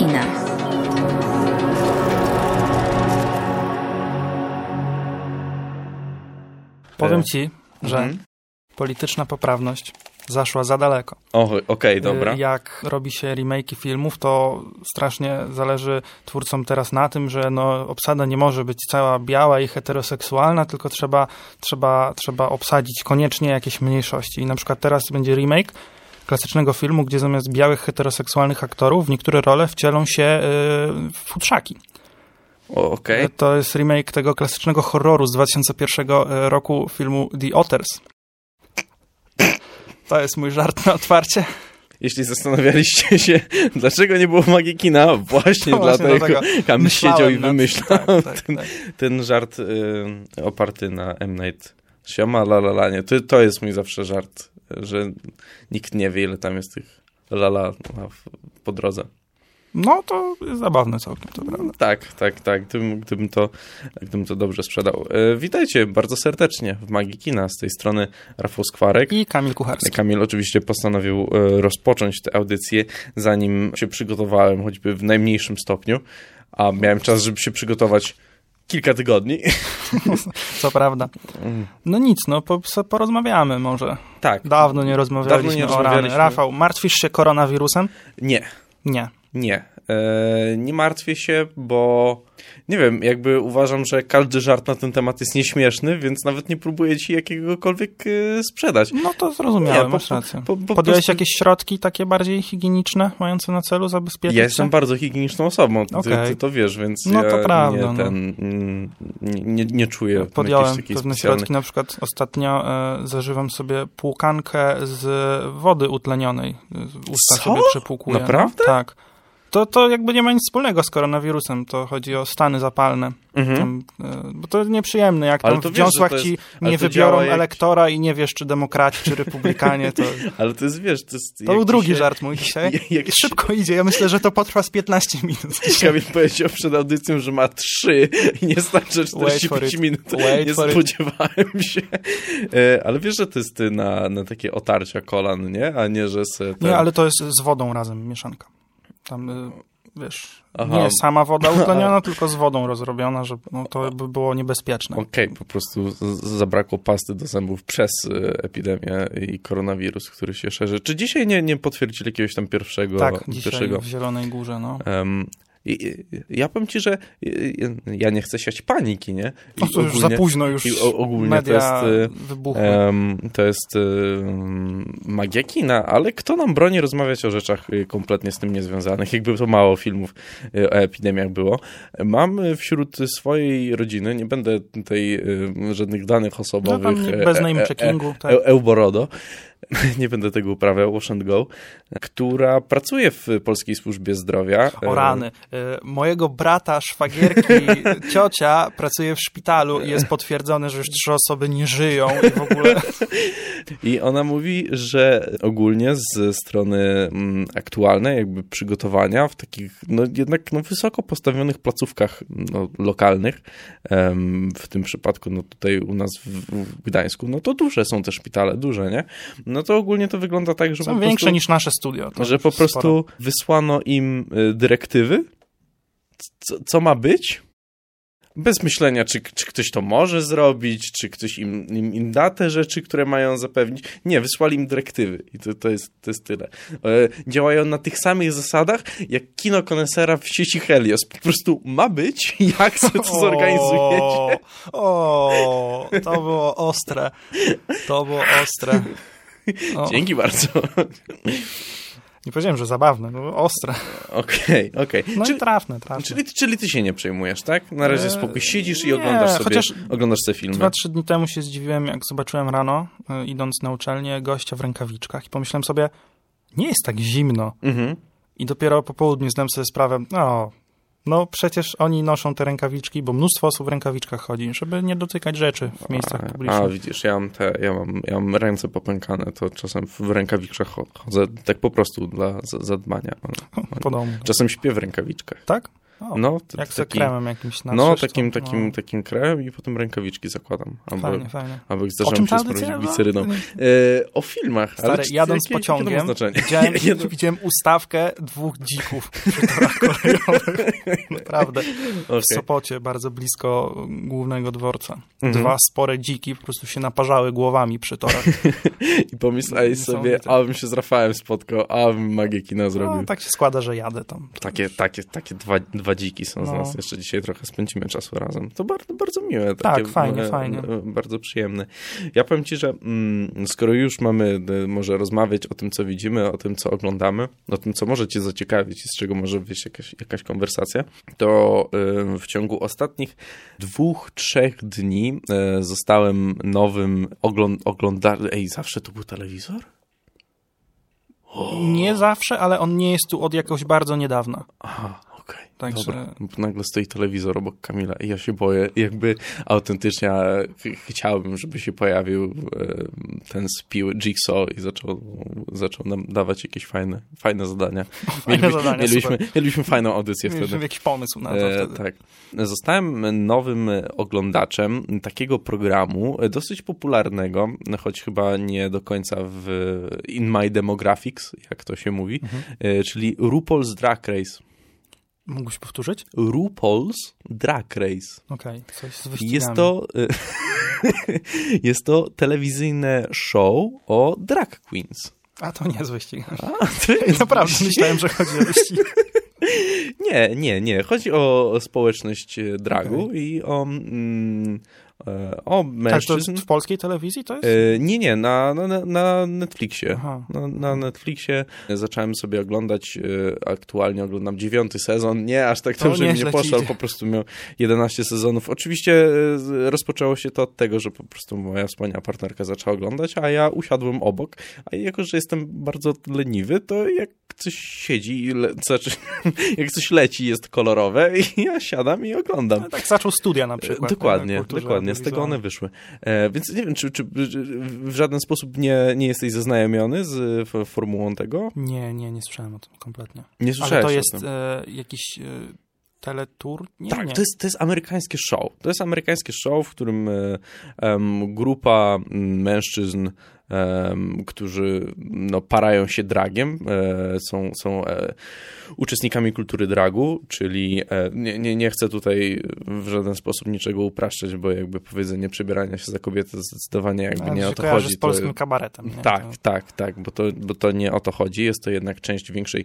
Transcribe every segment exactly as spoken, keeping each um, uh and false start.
kina. Powiem ci, że Mhm. polityczna poprawność zaszła za daleko. O, okej, okay, dobra. Jak robi się remake'i filmów, to strasznie zależy twórcom teraz na tym, że no, obsada nie może być cała biała i heteroseksualna, tylko trzeba, trzeba, trzeba obsadzić koniecznie jakieś mniejszości. I na przykład teraz będzie remake klasycznego filmu, gdzie zamiast białych heteroseksualnych aktorów w niektóre role wcielą się yy, futrzaki. Okej. Okay. To jest remake tego klasycznego horroru z dwa tysiące pierwszego roku filmu The Otters. To jest mój żart na otwarcie. Jeśli zastanawialiście się, dlaczego nie było magii kina, właśnie to dlatego właśnie Kamil siedział i nad... wymyślał tak, tak, ten, tak. ten żart y, oparty na M. Night Shyamalalanie. To, to jest mój zawsze żart, że nikt nie wie, ile tam jest tych lala po drodze. No to jest zabawne całkiem, to prawda. Tak, tak, tak. Gdybym, gdybym, to, gdybym to dobrze sprzedał. E, witajcie bardzo serdecznie w Magii Kina. Z tej strony Rafał Skwarek. I Kamil Kucharski. Kamil oczywiście postanowił e, rozpocząć tę audycję, zanim się przygotowałem, choćby w najmniejszym stopniu, a miałem czas, żeby się przygotować kilka tygodni. Co prawda. No nic, no po, porozmawiamy może. Tak. Dawno nie rozmawialiśmy, Dawno nie o rozmawialiśmy. rany. Rafał, martwisz się koronawirusem? Nie. Nie. Nie. E, nie martwię się, bo nie wiem, jakby uważam, że każdy żart na ten temat jest nieśmieszny, więc nawet nie próbuję ci jakiegokolwiek e, sprzedać. No to zrozumiałem, nie, masz po, rację. Po, po, Podjąłeś prostu... jakieś środki takie bardziej higieniczne, mające na celu zabezpieczyć Ja się? jestem bardzo higieniczną osobą, ty, okay. ty to wiesz, więc no to ja prawda, nie, ten, nie, nie, nie czuję ja podjąłem jakiejś pewne specjalnej... środki, na przykład ostatnio e, zażywam sobie płukankę z wody utlenionej. Usta Co? sobie przepłukuję. Naprawdę? No, tak. To, to jakby nie ma nic wspólnego z koronawirusem, to chodzi o stany zapalne. Mhm. Tam, bo to nieprzyjemne, jak ale tam to w wiesz, dziąsłach jest, ci nie to wybiorą jak... elektora i nie wiesz, czy demokraci, czy republikanie. To, ale to jest, wiesz... To, jest, to był drugi się... żart mój dzisiaj. Jak I szybko idzie, ja myślę, że to potrwa z piętnaście minut. Kamil powiedział przed audycją, że ma trzy i nie starczy czterdzieści pięć minut. Wait nie spodziewałem się. E, ale wiesz, że to jest na, na takie otarcia kolan, nie? A nie, że se ten... Nie, ale to jest z wodą razem mieszanka. Tam... Wiesz, Aha. nie sama woda utleniona, tylko z wodą rozrobiona, że no, to by było niebezpieczne. Okej, okay, po prostu z- zabrakło pasty do zębów przez y, epidemię i koronawirus, który się szerzy. Czy dzisiaj nie, nie potwierdzili jakiegoś tam pierwszego? Tak, dzisiaj pierwszego, w Zielonej Górze, no. Um, I, i, ja powiem ci, że ja nie chcę siać paniki, nie? I no to już ogólnie, za późno, już i o, ogólnie media to jest, wybuchły. Um, to jest um, magia kina, ale kto nam broni rozmawiać o rzeczach kompletnie z tym niezwiązanych? Jakby to mało filmów o epidemiach było. Mam wśród swojej rodziny, nie będę tutaj um, żadnych danych osobowych, no bez name checkingu, e, tak. e, Euborodo, nie będę tego uprawiał, wash and go, która pracuje w Polskiej Służbie Zdrowia. O rany. Mojego brata, szwagierki, ciocia pracuje w szpitalu i jest potwierdzone, że już trzy osoby nie żyją i w ogóle... I ona mówi, że ogólnie z strony mm, aktualnej jakby przygotowania w takich no jednak no, wysoko postawionych placówkach no, lokalnych, em, w tym przypadku no tutaj u nas w, w Gdańsku, no to duże są te szpitale, duże, nie? No to ogólnie to wygląda tak, że są po większe prostu, niż nasze studio. że po prostu sporo. Wysłano im y, dyrektywy, co, co ma być, bez myślenia, czy, czy ktoś to może zrobić, czy ktoś im, im, im da te rzeczy, które mają zapewnić. Nie, wysłali im dyrektywy i to, to, jest, to jest tyle. E, działają na tych samych zasadach, jak kino konesera w sieci Helios. Po prostu ma być, jak sobie to zorganizujecie. O, to było ostre. To było ostre. O. Dzięki bardzo. Nie powiedziałem, że zabawne, no ostre. Okej, okay, okej. Okay. No czyli, i trafne, trafne. Czyli, czyli ty się nie przejmujesz, tak? Na razie spokój siedzisz i nie, oglądasz sobie, chociaż oglądasz sobie filmy. Dwa, trzy dni temu się zdziwiłem, jak zobaczyłem rano, idąc na uczelnię, gościa w rękawiczkach i pomyślałem sobie, nie jest tak zimno. Mhm. I dopiero po południu zdałem sobie sprawę, no, no przecież oni noszą te rękawiczki, bo mnóstwo osób w rękawiczkach chodzi, żeby nie dotykać rzeczy w miejscach a, publicznych. A widzisz, ja mam, te, ja, mam, ja mam ręce popękane, to czasem w rękawiczkach chodzę tak po prostu dla zadbania. Po domu. Czasem śpię w rękawiczkach. Tak? O, no, to, jak taki, z kremem jakimś na No, szyszczą, takim, takim, no. takim kremem i potem rękawiczki zakładam. Albo, Fajnie, fajnie. albo O zdarzało czym mi się ta sprawdzić audycja gliceryną. była? E, o filmach. Stary, ale czy, jadąc jakie, pociągiem, jakie to ma widziałem, Jedno... widziałem ustawkę dwóch dzików przy torach kolejowych. Naprawdę. Okay. W Sopocie, bardzo blisko głównego dworca. Mhm. Dwa spore dziki po prostu się naparzały głowami przy torach. I pomyślałeś sobie, abym się z Rafałem spotkał, abym magię kina zrobił. No, tak się składa, że jadę tam. Takie, takie, takie dwa, dwa dziki są no. z nas. Jeszcze dzisiaj trochę spędzimy czasu razem. To bardzo, bardzo miłe. Takie, tak, fajnie, e, fajnie. Bardzo przyjemne. Ja powiem ci, że mm, skoro już mamy e, może rozmawiać o tym, co widzimy, o tym, co oglądamy, o tym, co może cię zaciekawić i z czego może wyjść jakaś, jakaś konwersacja, to e, w ciągu ostatnich dwóch, trzech dni e, zostałem nowym ogląd oglądaczem. Ej, zawsze to był telewizor? Oh. Nie zawsze, ale on nie jest tu od jakoś bardzo niedawna. Aha, okej. Okay. Także... Dobra, nagle stoi telewizor obok Kamila i ja się boję. Jakby autentycznie ch chciałbym, żeby się pojawił e, ten spił Jigsaw i zaczął, zaczął nam dawać jakieś fajne, fajne zadania. Fajne mielibyśmy, zadania, mielibyśmy, mielibyśmy fajną audycję mielibyśmy wtedy. jakiś pomysł na to e, wtedy. Tak. Zostałem nowym oglądaczem takiego programu, dosyć popularnego, choć chyba nie do końca w in my demographics, jak to się mówi, mhm. e, czyli RuPaul's Drag Race. Mógłbyś powtórzyć? RuPaul's Drag Race. Okej, okay, coś z wyścigami. Jest to, jest to telewizyjne show o drag queens. A to nie jest wyścig. A, to jest Naprawdę wyścig. myślałem, że chodzi o wyścig. Nie, nie, nie. Chodzi o społeczność dragu okay. i o... Mm, o mężczyzn. Tak, to w polskiej telewizji to jest? E, nie, nie, na, na, na Netflixie. Na, na Netflixie zacząłem sobie oglądać, e, aktualnie oglądam dziewiąty sezon, nie aż tak dobrze mi nie poszło, ale po prostu miał jedenaście sezonów. Oczywiście e, rozpoczęło się to od tego, że po prostu moja wspaniała partnerka zaczęła oglądać, a ja usiadłem obok, a jako, że jestem bardzo leniwy, to jak coś siedzi, i le, znaczy, jak coś leci, jest kolorowe i ja siadam i oglądam. No, tak zaczął studia na przykład. Dokładnie, dokładnie. Z tego one wyszły. E, więc nie wiem, czy, czy, czy w żaden sposób nie, nie jesteś zaznajomiony z formułą tego? Nie, nie, nie słyszałem o tym kompletnie. Nie słyszałeś. Ale to jest e, jakiś e, teletur? Nie, tak, nie. To, jest, to jest amerykańskie show. To jest amerykańskie show, w którym e, um, grupa mężczyzn Um, którzy no, parają się dragiem, e, są, są e, uczestnikami kultury dragu, czyli e, nie, nie, nie chcę tutaj w żaden sposób niczego upraszczać, bo jakby powiedzenie przebierania się za kobietę zdecydowanie jakby A, nie o to chodzi. chodzi. Z polskim to, kabaretem. Nie? Tak, to... tak, tak, bo to, bo to nie o to chodzi. Jest to jednak część większej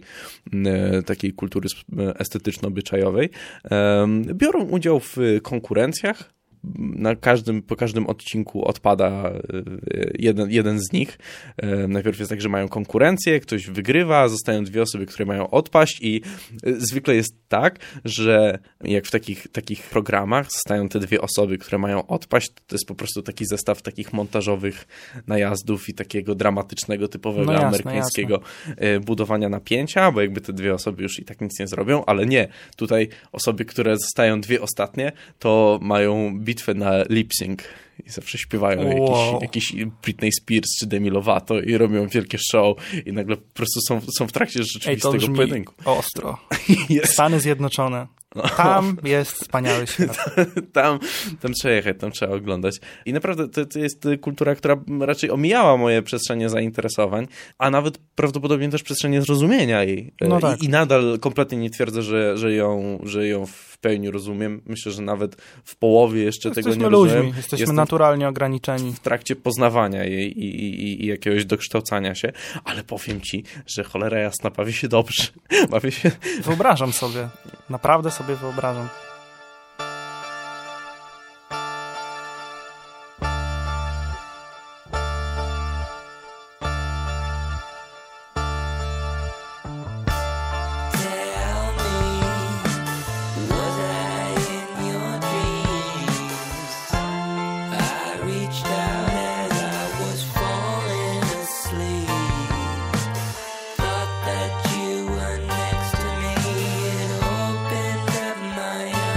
e, takiej kultury estetyczno-obyczajowej. E, biorą udział w konkurencjach. Na każdym, po każdym odcinku odpada jeden, jeden z nich. Najpierw jest tak, że mają konkurencję, ktoś wygrywa, zostają dwie osoby, które mają odpaść i zwykle jest tak, że jak w takich, takich programach zostają te dwie osoby, które mają odpaść, to jest po prostu taki zestaw takich montażowych najazdów i takiego dramatycznego, typowego no jasne, amerykańskiego jasne. budowania napięcia, bo jakby te dwie osoby już i tak nic nie zrobią, ale nie. Tutaj osoby, które zostają dwie ostatnie, to mają bitwę na lip-sync i zawsze śpiewają wow. jakiś, jakiś Britney Spears czy Demi Lovato i robią wielkie show i nagle po prostu są, są w trakcie rzeczywistego Ej, to pojedynku. Ostro. Jest. Stany Zjednoczone. Tam jest wspaniały świat. tam, tam trzeba jechać, tam trzeba oglądać. I naprawdę to, to jest kultura, która raczej omijała moje przestrzenie zainteresowań, a nawet prawdopodobnie też przestrzenie zrozumienia jej. No tak. I, I nadal kompletnie nie twierdzę, że, że, ją, że ją w pełni rozumiem. Myślę, że nawet w połowie jeszcze jesteśmy tego nie ludźmi. rozumiem. Jesteśmy Jestem naturalnie ograniczeni. W trakcie poznawania jej i, i, i jakiegoś dokształcania się, ale powiem ci, że cholera jasna, bawię się dobrze. Bawię się... Wyobrażam sobie. Naprawdę sobie wyobrażam. My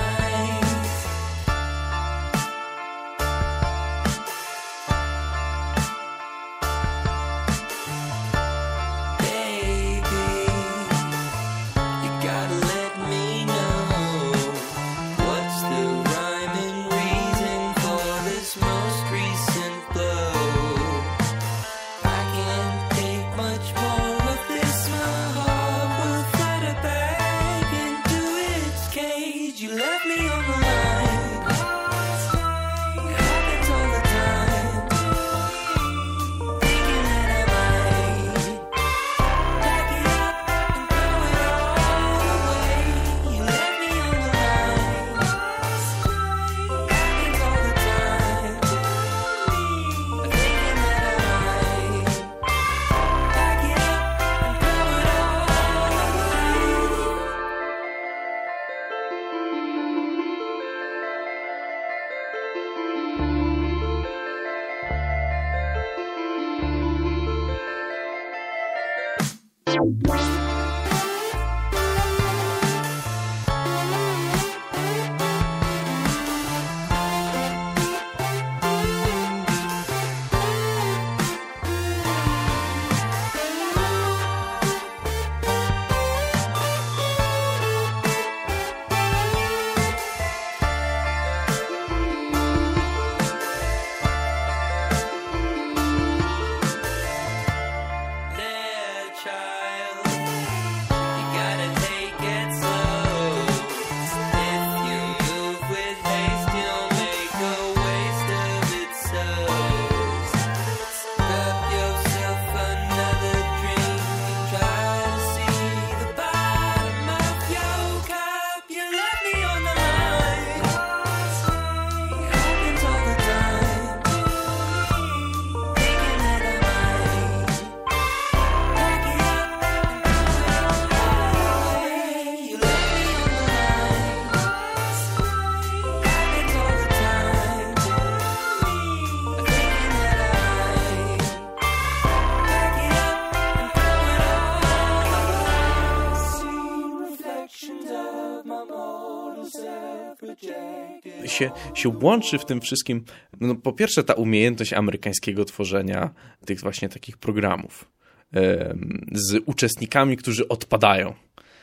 Się, się łączy w tym wszystkim, no po pierwsze ta umiejętność amerykańskiego tworzenia tych właśnie takich programów e, z uczestnikami, którzy odpadają.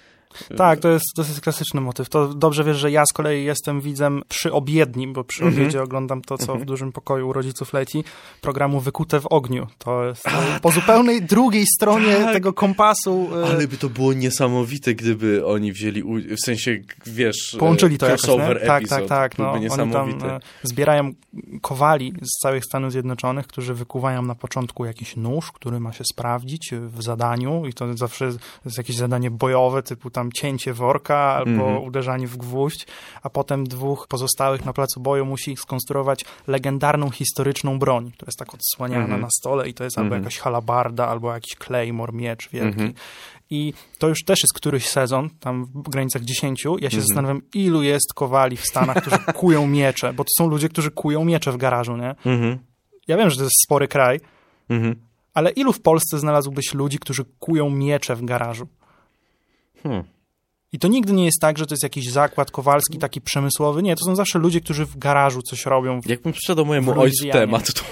Tak, to jest, to jest klasyczny motyw. To dobrze wiesz, że ja z kolei jestem widzem przy obiednim, bo przy obiedzie mm-hmm. oglądam to, co mm-hmm. w dużym pokoju u rodziców leci, programu Wykute w ogniu. To jest A, po tak. zupełnej drugiej stronie tak. tego kompasu. Ale by to było niesamowite, gdyby oni wzięli, u... w sensie, wiesz, połączyli to crossover jakoś, tak, episode. Tak, tak, tak. No, oni tam e, zbierają kowali z całych Stanów Zjednoczonych, którzy wykuwają na początku jakiś nóż, który ma się sprawdzić w zadaniu i to zawsze jest jakieś zadanie bojowe, typu tam cięcie worka albo mm-hmm. uderzanie w gwóźdź, a potem dwóch pozostałych na placu boju musi skonstruować legendarną, historyczną broń, która jest tak odsłaniana mm-hmm. na stole i to jest mm-hmm. albo jakaś halabarda, albo jakiś claymore, miecz wielki. Mm-hmm. I to już też jest któryś sezon, tam w granicach dziesięciu. Ja się mm-hmm. zastanawiam, ilu jest kowali w Stanach, którzy kują miecze, bo to są ludzie, którzy kują miecze w garażu, nie? Mm-hmm. Ja wiem, że to jest spory kraj, mm-hmm. ale ilu w Polsce znalazłbyś ludzi, którzy kują miecze w garażu? Hmm. I to nigdy nie jest tak, że to jest jakiś zakład kowalski, taki przemysłowy. Nie, to są zawsze ludzie, którzy w garażu coś robią. W, Jakbym sprzedał mojemu ojcu temat, to...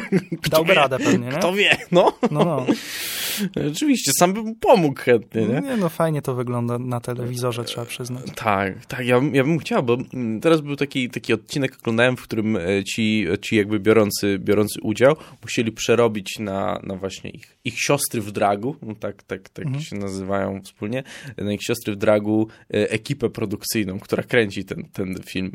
Dałby radę pewnie, nie? Kto wie, no. No, no. Oczywiście, sam bym pomógł chętnie, nie? Nie, no fajnie to wygląda na telewizorze, trzeba przyznać. Tak, tak, ja, ja bym chciał, bo teraz był taki, taki odcinek, oglądałem, w którym ci, ci jakby biorący, biorący udział musieli przerobić na, na właśnie ich, ich siostry w dragu, no tak, tak, tak mhm. się nazywają wspólnie, na ich siostry w dragu ekipę produkcyjną, która kręci ten, ten film,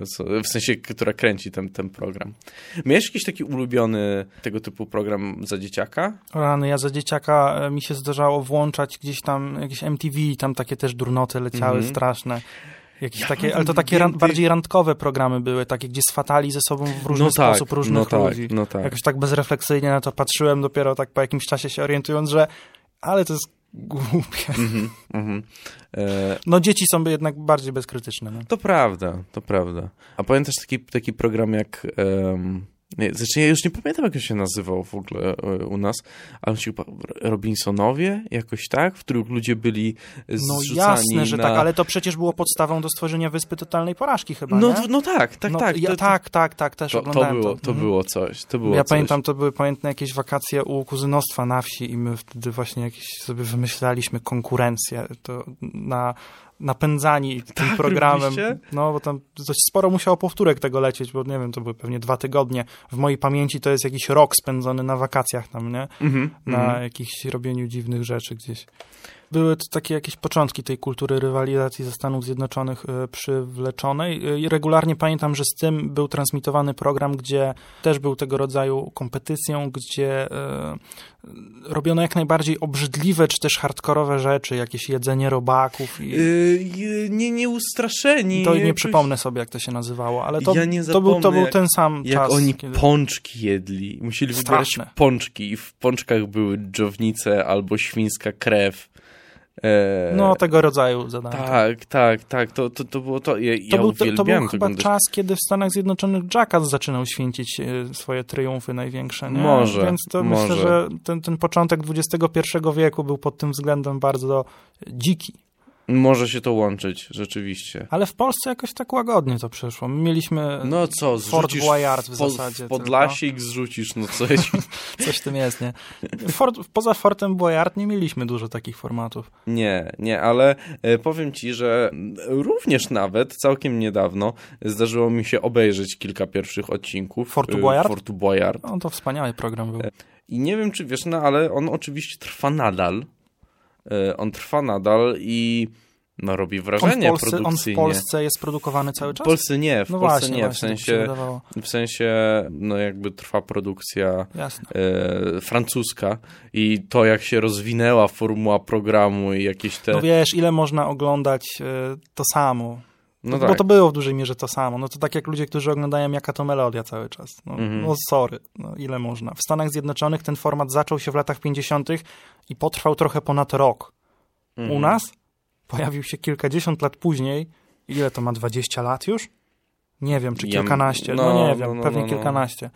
w sensie, która kręci ten, ten program. Miałeś jakiś taki ulubiony tego typu program za dzieciaka? Rany, ja za dzieciaka mi się zdarzało włączać gdzieś tam jakieś M T V, tam takie też durnoty leciały mm-hmm. straszne. Jakieś ja takie, ale to takie ran, bardziej randkowe programy były, takie, gdzie swatali ze sobą w różny no tak, sposób różnych no ludzi. Tak, no tak. Jakoś tak bezrefleksyjnie na to patrzyłem, dopiero tak po jakimś czasie się orientując, że ale to jest głupie. Mm-hmm, mm-hmm. E... No dzieci są jednak bardziej bezkrytyczne. No. To prawda, to prawda. A pamiętasz taki, taki program jak... Um... Nie, znaczy ja już nie pamiętam, jak on się nazywał w ogóle u nas, ale on się chyba Robinsonowie, jakoś tak, w których ludzie byli zrzucani. No jasne, że na... tak, ale to przecież było podstawą do stworzenia Wyspy Totalnej Porażki chyba, no, nie? No tak, tak, no, tak. Ja, to, tak, tak, tak, też to, oglądałem to. Było, to, to było coś, to było Ja coś. pamiętam, to były pamiętne jakieś wakacje u kuzynostwa na wsi i my wtedy właśnie jakieś sobie wymyślaliśmy konkurencję to na... napędzani tym tak, programem. Robiliście? No, bo tam dość sporo musiało powtórek tego lecieć, bo nie wiem, to były pewnie dwa tygodnie. W mojej pamięci to jest jakiś rok spędzony na wakacjach tam, nie? Mm-hmm, na mm-hmm. jakichś robieniu dziwnych rzeczy gdzieś. Były to takie jakieś początki tej kultury rywalizacji ze Stanów Zjednoczonych y, przywleczonej. I regularnie pamiętam, że z tym był transmitowany program, gdzie też był tego rodzaju kompetycją, gdzie y, robiono jak najbardziej obrzydliwe, czy też hardkorowe rzeczy, jakieś jedzenie robaków. I... Yy, nie, nie ustraszeni. To nie jakoś... przypomnę sobie, jak to się nazywało, ale to, ja nie to, był, to był jak, ten sam jak czas. Jak oni kiedy... pączki jedli. Musieli Straszne. wybierać pączki i w pączkach były dżownice albo świńska krew. E... No, tego rodzaju zadania. Tak, tak, tak, to, to, to było to. Ja, to ja był, to, to był chyba oglądać. czas, kiedy w Stanach Zjednoczonych Jackass zaczynał święcić e, swoje triumfy największe, nie? Może, Więc to może. myślę, że ten, ten początek dwudziestego pierwszego wieku był pod tym względem bardzo dziki. Może się to łączyć, rzeczywiście. Ale w Polsce jakoś tak łagodnie to przeszło. My mieliśmy no co, Fort Boyard w po, zasadzie. W Podlasie ich zrzucisz, no coś. Coś w tym jest, nie? Fort, poza Fortem Boyard nie mieliśmy dużo takich formatów. Nie, nie, ale e, powiem ci, że również nawet całkiem niedawno zdarzyło mi się obejrzeć kilka pierwszych odcinków Fortu Boyard? Fortu Boyard. No to wspaniały program był. I nie wiem, czy wiesz, no ale on oczywiście trwa nadal. On trwa nadal i no, robi wrażenie on w Polsce, produkcyjnie. On w Polsce jest produkowany cały czas? W Polsce nie, w no Polsce właśnie, nie, właśnie, w sensie, w sensie no jakby trwa produkcja e, francuska i to jak się rozwinęła formuła programu i jakieś te... No wiesz, ile można oglądać e, to samo. No Bo tak. to było w dużej mierze to samo. No to tak jak ludzie, którzy oglądają Jaka to melodia cały czas. No, mm-hmm. no sorry, no ile można. W Stanach Zjednoczonych ten format zaczął się w latach pięćdziesiątych i potrwał trochę ponad rok. Mm-hmm. U nas pojawił się kilkadziesiąt lat później. Ile to ma? dwadzieścia lat już? Nie wiem, czy kilkanaście. Ja, no, no nie wiem, no, no, pewnie no, no. kilkanaście.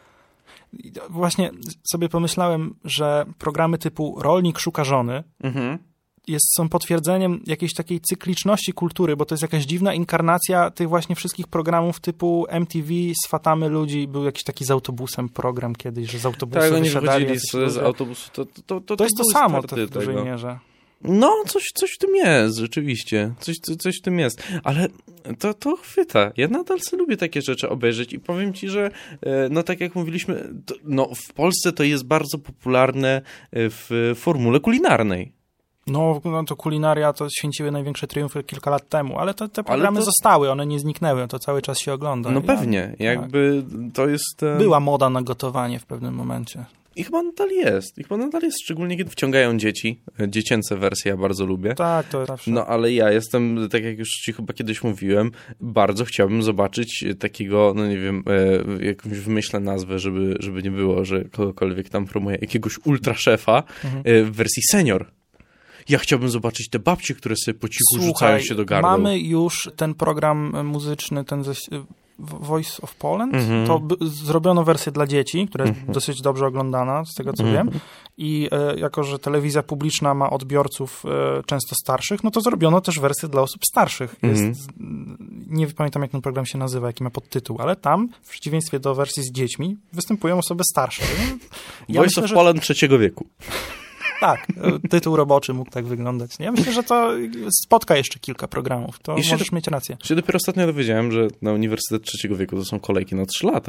I właśnie sobie pomyślałem, że programy typu Rolnik szuka żony mm-hmm. Jest, są potwierdzeniem jakiejś takiej cykliczności kultury, bo to jest jakaś dziwna inkarnacja tych właśnie wszystkich programów typu M T V, swatamy ludzi, był jakiś taki z autobusem program kiedyś, że z autobusu tak, wysiadali. Tak, z, z autobusu. To, to, to, to, to jest to samo to w dużej mierze. No, coś, coś w tym jest, rzeczywiście. Coś, coś w tym jest. Ale to, to chwyta. Ja nadal sobie lubię takie rzeczy obejrzeć i powiem ci, że no tak jak mówiliśmy, to, no w Polsce to jest bardzo popularne w formule kulinarnej. No, no to kulinaria to święciły największe triumfy kilka lat temu, ale to, te programy to... zostały, one nie zniknęły, to cały czas się ogląda. No pewnie, ja, jakby tak. to jest... Um... Była moda na gotowanie w pewnym momencie. I chyba nadal jest, i chyba nadal jest, szczególnie kiedy wciągają dzieci, dziecięce wersje ja bardzo lubię. Tak, to zawsze. No ale ja jestem, tak jak już ci chyba kiedyś mówiłem, bardzo chciałbym zobaczyć takiego, no nie wiem, e, jakąś wymyślę nazwę, żeby, żeby nie było, że kogokolwiek tam promuje, jakiegoś ultraszefa mhm. e, w wersji senior. Ja chciałbym zobaczyć te babcie, które sobie po cichu Słuchaj, rzucają się do gardła. Mamy już ten program muzyczny, ten ze, Voice of Poland. Mm-hmm. To b- zrobiono wersję dla dzieci, która jest mm-hmm. dosyć dobrze oglądana, z tego co mm-hmm. wiem. I e, jako, że telewizja publiczna ma odbiorców e, często starszych, no to zrobiono też wersję dla osób starszych. Jest, mm-hmm. Nie pamiętam, jak ten program się nazywa, jaki ma podtytuł, ale tam, w przeciwieństwie do wersji z dziećmi, występują osoby starsze. Ja Voice myślę, of że... Poland trzeciego wieku. Tak, tytuł roboczy mógł tak wyglądać. Ja myślę, że to spotka jeszcze kilka programów. To I możesz się, mieć rację. Się dopiero ostatnio dowiedziałem, że na Uniwersytet Trzeciego Wieku to są kolejki na trzy lata.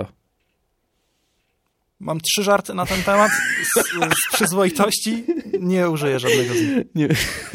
Mam trzy żarty na ten temat. Z, z przyzwoitości nie użyję żadnego z nich. Nie.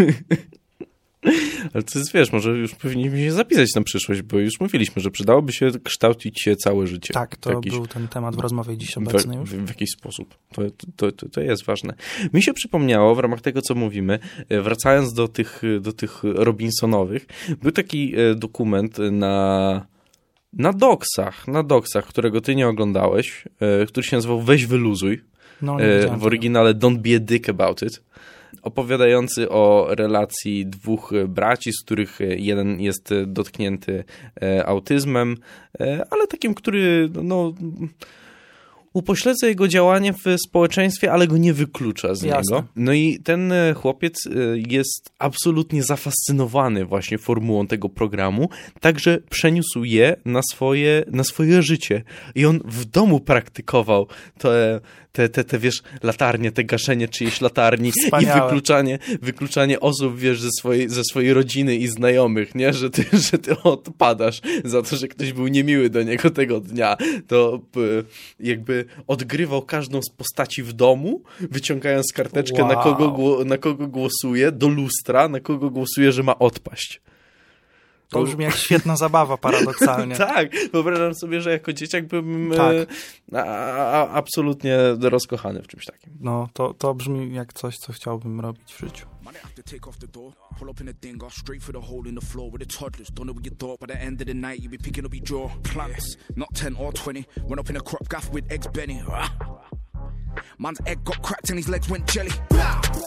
Ale to jest, wiesz, może już powinniśmy się zapisać na przyszłość, bo już mówiliśmy, że przydałoby się kształcić się całe życie. Tak, to jakiś, był ten temat w rozmowie dziś obecny już. W, w, w jakiś sposób. To, to, to, to jest ważne. Mi się przypomniało, w ramach tego, co mówimy, wracając do tych, do tych Robinsonowych, był taki dokument na... Na Doksach, na Doksach, którego ty nie oglądałeś, który się nazywał Weź wyluzuj. No, nie w oryginale Don't be a dick about it. Opowiadający o relacji dwóch braci, z których jeden jest dotknięty autyzmem, ale takim, który no, upośledza jego działanie w społeczeństwie, ale go nie wyklucza z Jasne. niego. No i ten chłopiec jest absolutnie zafascynowany właśnie formułą tego programu, także przeniósł je na swoje, na swoje życie. I on w domu praktykował te, te, te, te wiesz, latarnie, te gaszenie czyjejś latarni Wspaniałe. i wykluczanie, wykluczanie osób, wiesz, ze swojej, ze swojej rodziny i znajomych, nie? Że ty, że ty odpadasz za to, że ktoś był niemiły do niego tego dnia. To jakby odgrywał każdą z postaci w domu, wyciągając karteczkę, wow. na, kogo, na kogo głosuje, do lustra, na kogo głosuje, że ma odpaść. To, to brzmi jak świetna zabawa, paradoksalnie. Tak, wyobrażam sobie, że jako dzieciak byłem tak. e, a, a, absolutnie rozkochany w czymś takim. No, to, to brzmi jak coś, co chciałbym robić w życiu. Pull up in a dinger, straight through the hole in the floor with the toddlers. Don't know what you thought, by the end of the night, you be picking up your jaw. Plants, not ten or twenty. Went up in a crop gaff with eggs Benny. Man's egg got cracked and his legs went jelly.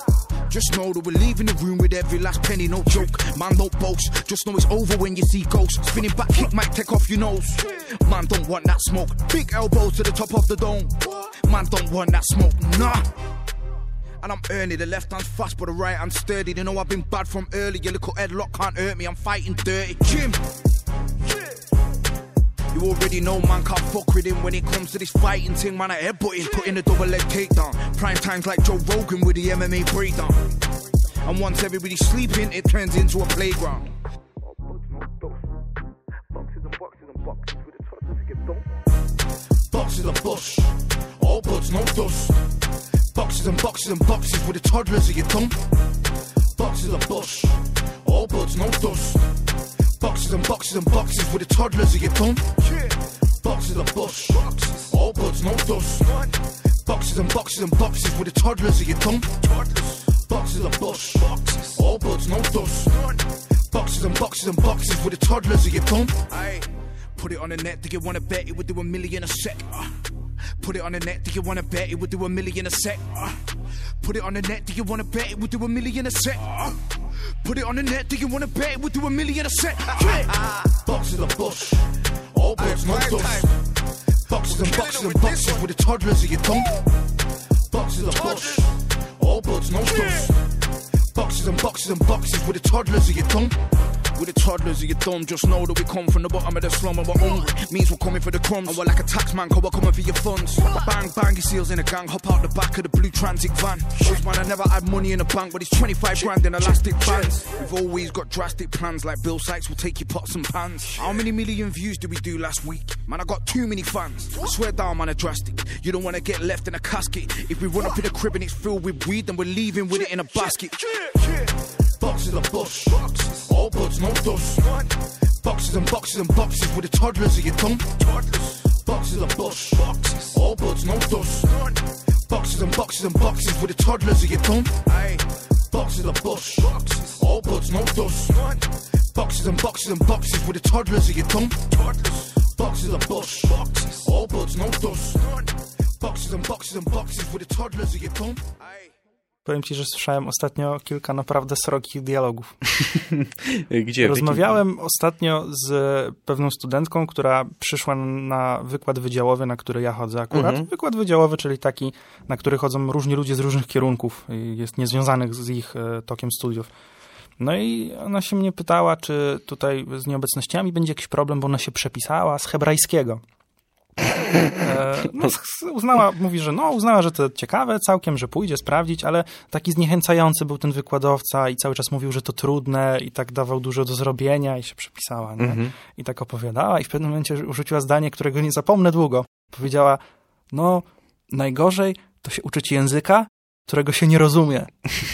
Just know that we're leaving the room with every last penny, no joke. Man, don't boast, just know it's over when you see ghosts. Spinning back kick might take off your nose. Man, don't want that smoke. Big elbows to the top of the dome. Man, don't want that smoke, nah. And I'm early, the left hand's fast but the right hand's sturdy. They know I've been bad from early, your little headlock can't hurt me, I'm fighting dirty. Jim, you already know man can't fuck with him when it comes to this fighting thing. Man, I headbutt him, put in a double leg takedown. Prime times like Joe Rogan with the M M A breakdown. And once everybody's sleeping, it turns into a playground. Boxes of bush, all buds, no dust. Boxes and boxes and boxes with the toddlers, are you dumb? Boxes of bush, all buds, no dust. Boxes and boxes and boxes with the toddlers, are you dumb? Boxes of bush, all buds, no dust. Boxes and boxes and boxes with the toddlers, are you dumb? Boxes of bush, all buds, no dust. Boxes and boxes and boxes with the toddlers, are you dumb? Put it on the net, do you wanna bet it would do a million a sec? Put it on the net, do you wanna bet it would do a million a sec? Put it on the net, do you wanna bet it would do a million a sec? Put it on the net, do you wanna bet it would do a million a sec? Boxes of bush, all buds, no dust. Boxes and boxes and boxes with the toddlers, are you dumb? Boxes of bush, all buds, no dust. Boxes and boxes and boxes with the toddlers, are you dumb? With the toddlers of your dumb, just know that we come from the bottom of the slum and we're hungry. Means we're coming for the crumbs, and we're like a tax man, cause we're coming for your funds. Bang, bang, your seals in a gang, hop out the back of the blue transit van. Shows man, I never had money in the bank, but it's twenty-five grand in elastic bands. We've always got drastic plans, like Bill Sykes will take your pots and pans. How many million views did we do last week? Man, I got too many fans. I swear down, man, are drastic. You don't wanna get left in a casket. If we run up in the crib and it's filled with weed, then we're leaving with it in a basket. Boxes of bush, all buds, no dust. Boxes and boxes and boxes with the toddlers, are you dumb? Boxes of bush, all buds, no dust. Boxes and boxes and boxes with the toddlers, are you dumb? Boxes of bush, all buds, no dust. Boxes and boxes and boxes with the toddlers, are you dumb? Boxes of bush, all buds, no dust. Boxes and boxes and boxes with the toddlers, are you dumb? Powiem ci, że słyszałem ostatnio kilka naprawdę srogich dialogów. Gdzie? Rozmawiałem ostatnio z pewną studentką, która przyszła na wykład wydziałowy, na który ja chodzę akurat. Mhm. Wykład wydziałowy, czyli taki, na który chodzą różni ludzie z różnych kierunków, jest niezwiązanych z ich tokiem studiów. No i ona się mnie pytała, czy tutaj z nieobecnościami będzie jakiś problem, bo ona się przepisała z hebrajskiego. No, uznała, mówi, że no, uznała, że to ciekawe całkiem, że pójdzie sprawdzić, ale taki zniechęcający był ten wykładowca i cały czas mówił, że to trudne i tak dawał dużo do zrobienia i się przepisała, nie? Mm-hmm. I tak opowiadała i w pewnym momencie rzuciła zdanie, którego nie zapomnę długo. Powiedziała, no, najgorzej to się uczyć języka, którego się nie rozumie.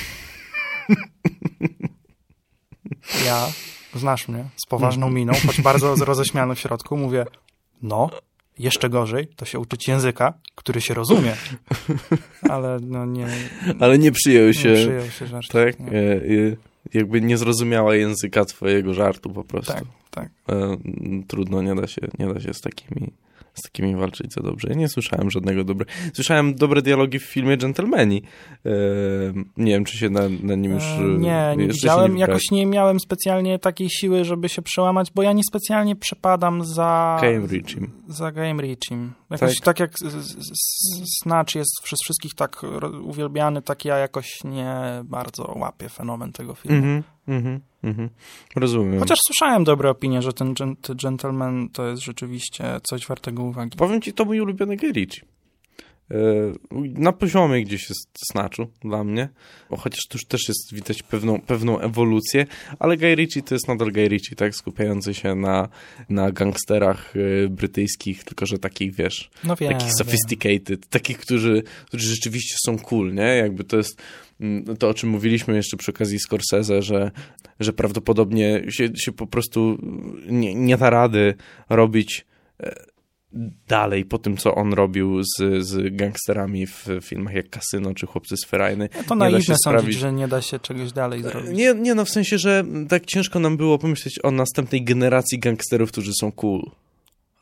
Ja, znasz mnie, z poważną miną, choć bardzo roześmiany w środku, mówię, no, jeszcze gorzej to się uczyć języka, który się rozumie. Ale no nie... Ale nie przyjął się. Nie przyjął się żart. Tak? Nie. E, jakby nie zrozumiała języka twojego żartu po prostu. Tak, tak. E, trudno, nie da się, nie da się z takimi, z takimi walczyć za dobrze. Ja nie słyszałem żadnego dobrego. Słyszałem dobre dialogi w filmie Gentlemani. E, nie wiem, czy się na, na nim już... E, nie, nie widziałem. Nie jakoś nie miałem specjalnie takiej siły, żeby się przełamać, bo ja nie specjalnie przepadam za... Game Reachim. Za Game Reachim. Jakoś tak, tak jak Snatch jest przez wszystkich tak uwielbiany, tak ja jakoś nie bardzo łapię fenomen tego filmu. Mm-hmm, mm-hmm, mm-hmm. Rozumiem. Chociaż słyszałem dobre opinie, że ten Gentleman to jest rzeczywiście coś wartego uwagi. Powiem ci, to mój ulubiony Guy Ritchie. Na poziomie gdzieś jest Snatchu dla mnie, bo chociaż tu też jest widać pewną, pewną ewolucję, ale Guy Ritchie to jest nadal Guy Ritchie, tak, skupiający się na, na gangsterach brytyjskich, tylko że takich, wiesz, no wiem, takich sophisticated, wiem. takich, którzy, którzy rzeczywiście są cool, nie? Jakby to jest to, o czym mówiliśmy jeszcze przy okazji Scorsese, że, że prawdopodobnie się, się po prostu nie, nie da rady robić dalej po tym, co on robił z, z gangsterami w filmach jak Kasyno czy Chłopcy z Ferajny. Ja to naiwne sądzić, że nie da się czegoś dalej zrobić. Nie, nie, no w sensie, że tak ciężko nam było pomyśleć o następnej generacji gangsterów, którzy są cool.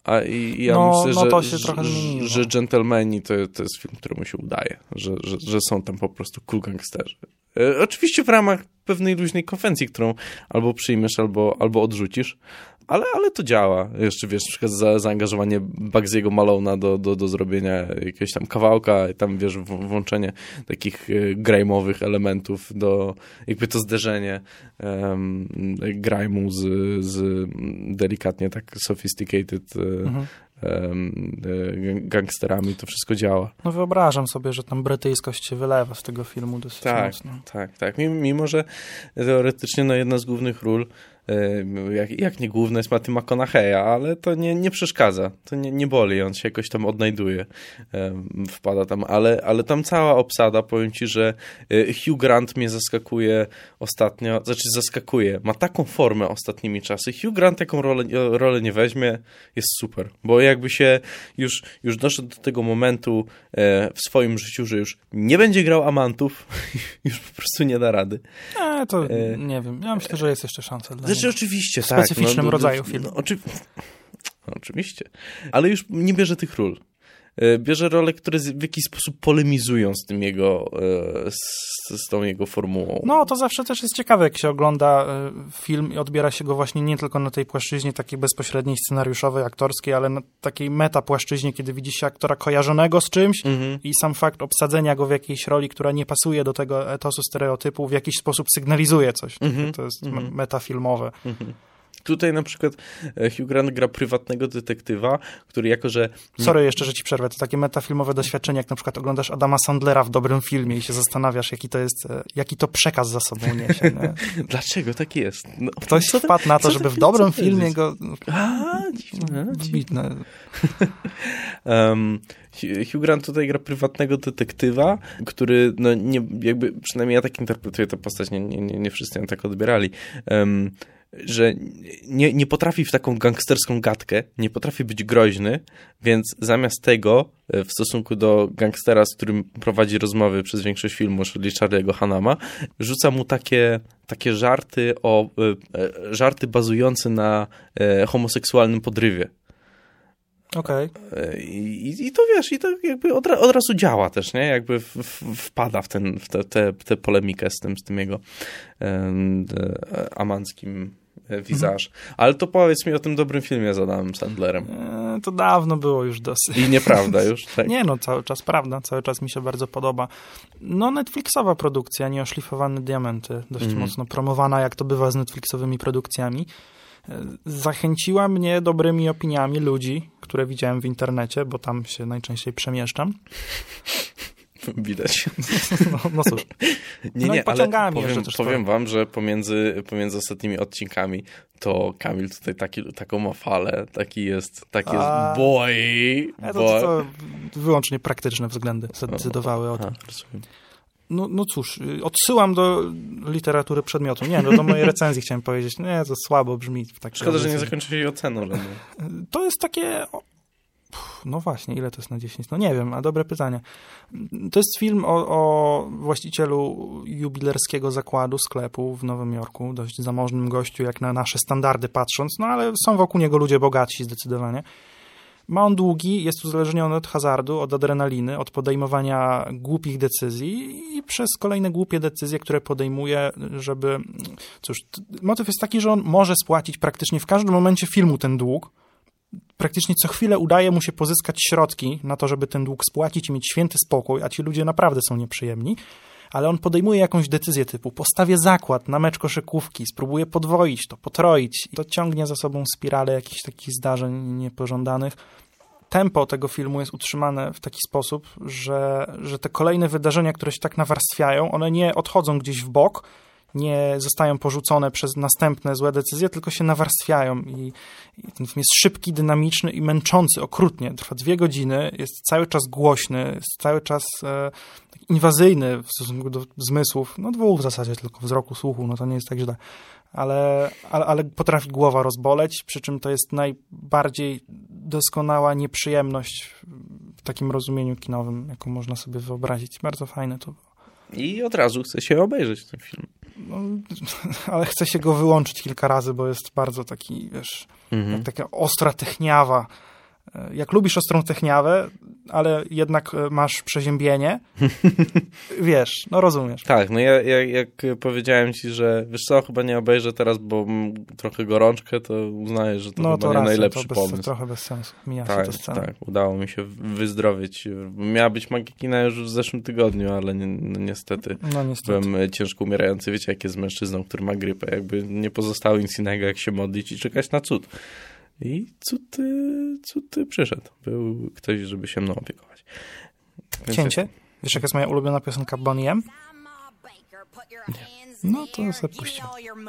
A i, ja no, myślę, no że, to się że, trochę zmieniło. że Gentlemani to, to jest film, któremu się udaje, że, że, że są tam po prostu cool gangsterzy. E, oczywiście w ramach pewnej luźnej konwencji, którą albo przyjmiesz, albo, albo odrzucisz, ale, ale to działa. Jeszcze wiesz, na przykład za, zaangażowanie Bugsy'ego Malona do, do, do zrobienia jakiegoś tam kawałka, tam wiesz, w, włączenie takich y, grime'owych elementów do, jakby to zderzenie um, grime'u z, z delikatnie tak sophisticated y, mhm. um, y, gangsterami, to wszystko działa. No wyobrażam sobie, że tam brytyjskość się wylewa z tego filmu dosyć tak, mocno. Tak, tak. Mimo, że teoretycznie no, jedna z głównych ról Jak, jak nie główne jest Matthew McConaughey'a, ale to nie, nie przeszkadza, to nie, nie boli, on się jakoś tam odnajduje, um, wpada tam, ale, ale tam cała obsada, powiem ci, że Hugh Grant mnie zaskakuje ostatnio, znaczy zaskakuje, ma taką formę ostatnimi czasy, Hugh Grant jaką rolę, rolę nie weźmie, jest super, bo jakby się już, już doszedł do tego momentu e, w swoim życiu, że już nie będzie grał amantów, już po prostu nie da rady. Nie, to e, nie wiem, ja myślę, że jest jeszcze szansa dla Znaczy oczywiście, w tak. specyficznym no, no, rodzaju no, filmu. No, oczy... no, oczywiście. Ale już nie bierze tych ról. Bierze role, które w jakiś sposób polemizują z tym jego, z, z tą jego formułą. No, to zawsze też jest ciekawe, jak się ogląda film i odbiera się go właśnie nie tylko na tej płaszczyźnie takiej bezpośredniej, scenariuszowej, aktorskiej, ale na takiej metapłaszczyźnie, kiedy widzi się aktora kojarzonego z czymś mhm. i sam fakt obsadzenia go w jakiejś roli, która nie pasuje do tego etosu stereotypu, w jakiś sposób sygnalizuje coś. Mhm. To jest mhm. metafilmowe. Mhm. Tutaj na przykład Hugh Grant gra prywatnego detektywa, który jako, że... Nie... Sorry jeszcze, że ci przerwę. To takie metafilmowe doświadczenie, jak na przykład oglądasz Adama Sandlera w dobrym filmie i się zastanawiasz, jaki to jest, jaki to przekaz za sobą niesie. Nie? Dlaczego tak jest? No, Ktoś co wpadł na to, żeby w dobrym filmie go... A, dziwne. Wbitne. um, Hugh Grant tutaj gra prywatnego detektywa, który, no nie, jakby, przynajmniej ja tak interpretuję tę postać, nie, nie, nie wszyscy ją tak odbierali, um, że nie, nie potrafi w taką gangsterską gadkę, nie potrafi być groźny, więc zamiast tego w stosunku do gangstera, z którym prowadzi rozmowy przez większość filmu, czyli Charlie'ego Hunnama, rzuca mu takie, takie żarty, o, żarty bazujące na homoseksualnym podrywie. Okej. Okay. I, I to wiesz, i to jakby od, od razu działa też, nie? Jakby w, w, wpada w, ten, w tę te, te polemikę z tym, z tym jego um, amanckim wizaż. Mhm. Ale to powiedz mi o tym dobrym filmie z Adamem Sandlerem. E, to dawno było już dosyć. I nieprawda już, tak? Nie no, cały czas prawda, cały czas mi się bardzo podoba. No Netflixowa produkcja, Nieoszlifowane diamenty, dość mhm. mocno promowana, jak to bywa z Netflixowymi produkcjami. Zachęciła mnie dobrymi opiniami ludzi, które widziałem w internecie, bo tam się najczęściej przemieszczam. Widać. No, no cóż. Nie, no nie, i pociągami ale powiem, też powiem wam, że pomiędzy, pomiędzy ostatnimi odcinkami to Kamil tutaj taki, taką ma falę, taki jest, taki A... jest boy. Ja to, to, to wyłącznie praktyczne względy zdecydowały o tym. No, no cóż, odsyłam do literatury przedmiotu. Nie, no do mojej recenzji chciałem powiedzieć. Nie, to słabo brzmi. Tak Szkoda, że nie zakończy się oceną. Żadną. To jest takie... No właśnie, ile to jest na dziesięć? No nie wiem, a dobre pytanie. To jest film o, o właścicielu jubilerskiego zakładu, sklepu w Nowym Jorku, dość zamożnym gościu, jak na nasze standardy patrząc, no ale są wokół niego ludzie bogatsi zdecydowanie. Ma on długi, jest uzależniony od hazardu, od adrenaliny, od podejmowania głupich decyzji i przez kolejne głupie decyzje, które podejmuje, żeby... Cóż, motyw jest taki, że on może spłacić praktycznie w każdym momencie filmu ten dług. Praktycznie co chwilę udaje mu się pozyskać środki na to, żeby ten dług spłacić i mieć święty spokój, a ci ludzie naprawdę są nieprzyjemni. Ale on podejmuje jakąś decyzję typu postawię zakład na mecz koszykówki, spróbuję podwoić to, potroić. I to ciągnie za sobą spiralę jakichś takich zdarzeń niepożądanych. Tempo tego filmu jest utrzymane w taki sposób, że, że te kolejne wydarzenia, które się tak nawarstwiają, one nie odchodzą gdzieś w bok, nie zostają porzucone przez następne złe decyzje, tylko się nawarstwiają i, i ten film jest szybki, dynamiczny i męczący okrutnie. Trwa dwie godziny, jest cały czas głośny, jest cały czas e, inwazyjny w stosunku do zmysłów, no dwóch w zasadzie, tylko wzroku, słuchu, no to nie jest tak źle, ale, ale, ale potrafi głowa rozboleć, przy czym to jest najbardziej doskonała nieprzyjemność w takim rozumieniu kinowym, jaką można sobie wyobrazić. Bardzo fajne to było. I od razu chce się obejrzeć ten film. No, ale chce się go wyłączyć kilka razy, bo jest bardzo taki, wiesz, mm-hmm. jak taka ostra techniawa, jak lubisz ostrą techniawę, ale jednak masz przeziębienie, wiesz, no rozumiesz. Tak, no ja, ja jak powiedziałem ci, że wiesz co, chyba nie obejrzę teraz, bo mam trochę gorączkę, to uznaję, że to no chyba to nie racja, najlepszy to bez, pomysł. Trochę bez sensu, mija tak, się to scena. Tak, udało mi się wyzdrowieć. Miała być Magikina już w zeszłym tygodniu, ale ni no, niestety, no niestety byłem ciężko umierający. Wiecie, jak jest z mężczyzną, który ma grypę. Jakby nie pozostało nic innego, jak się modlić i czekać na cud. I cud, cud przyszedł. Był ktoś, żeby się mną opiekować. Więc Cięcie? Wiesz, jaka jest moja ulubiona piosenka Bonnie M? Nie. No to sobie puścimy.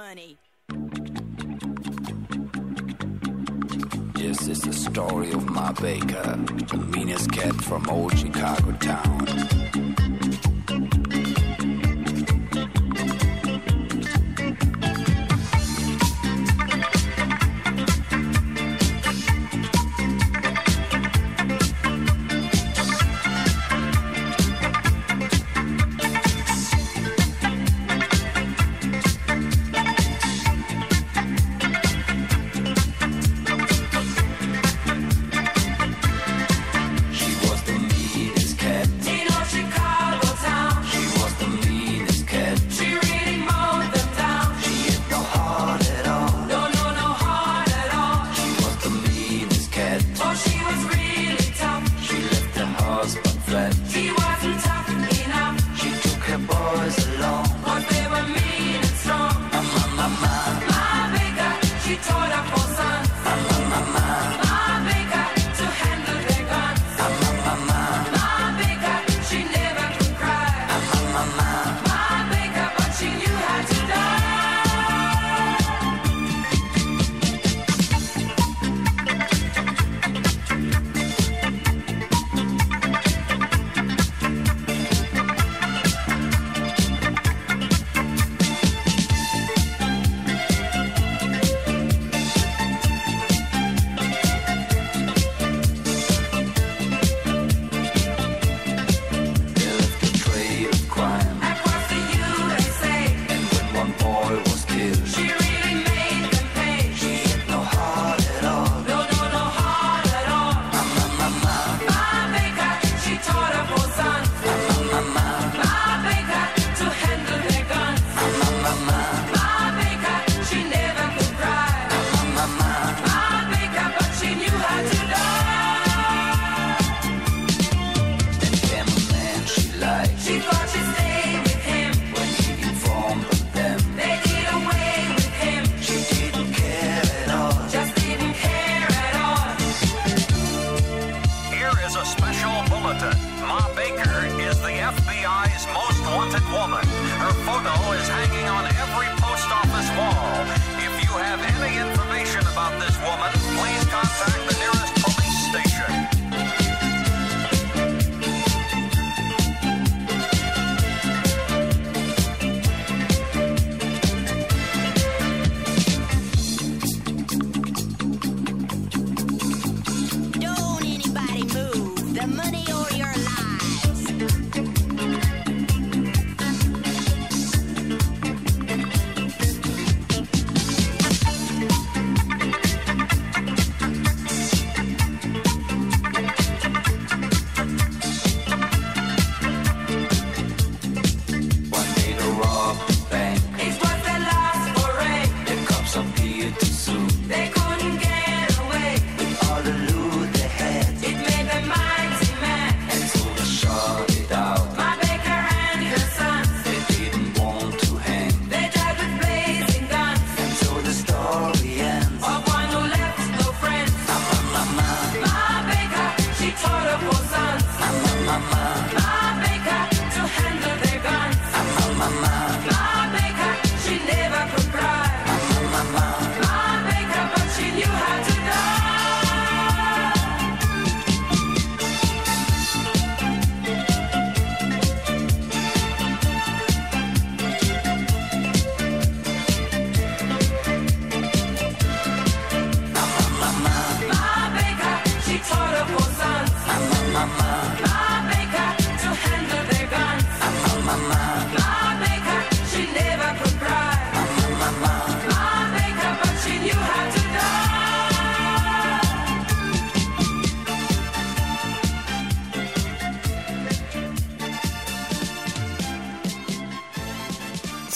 Yes, it's the story of Ma Baker, the meanest cat from old Chicago town. They couldn't get away with all the loot they had. It made them mighty mad.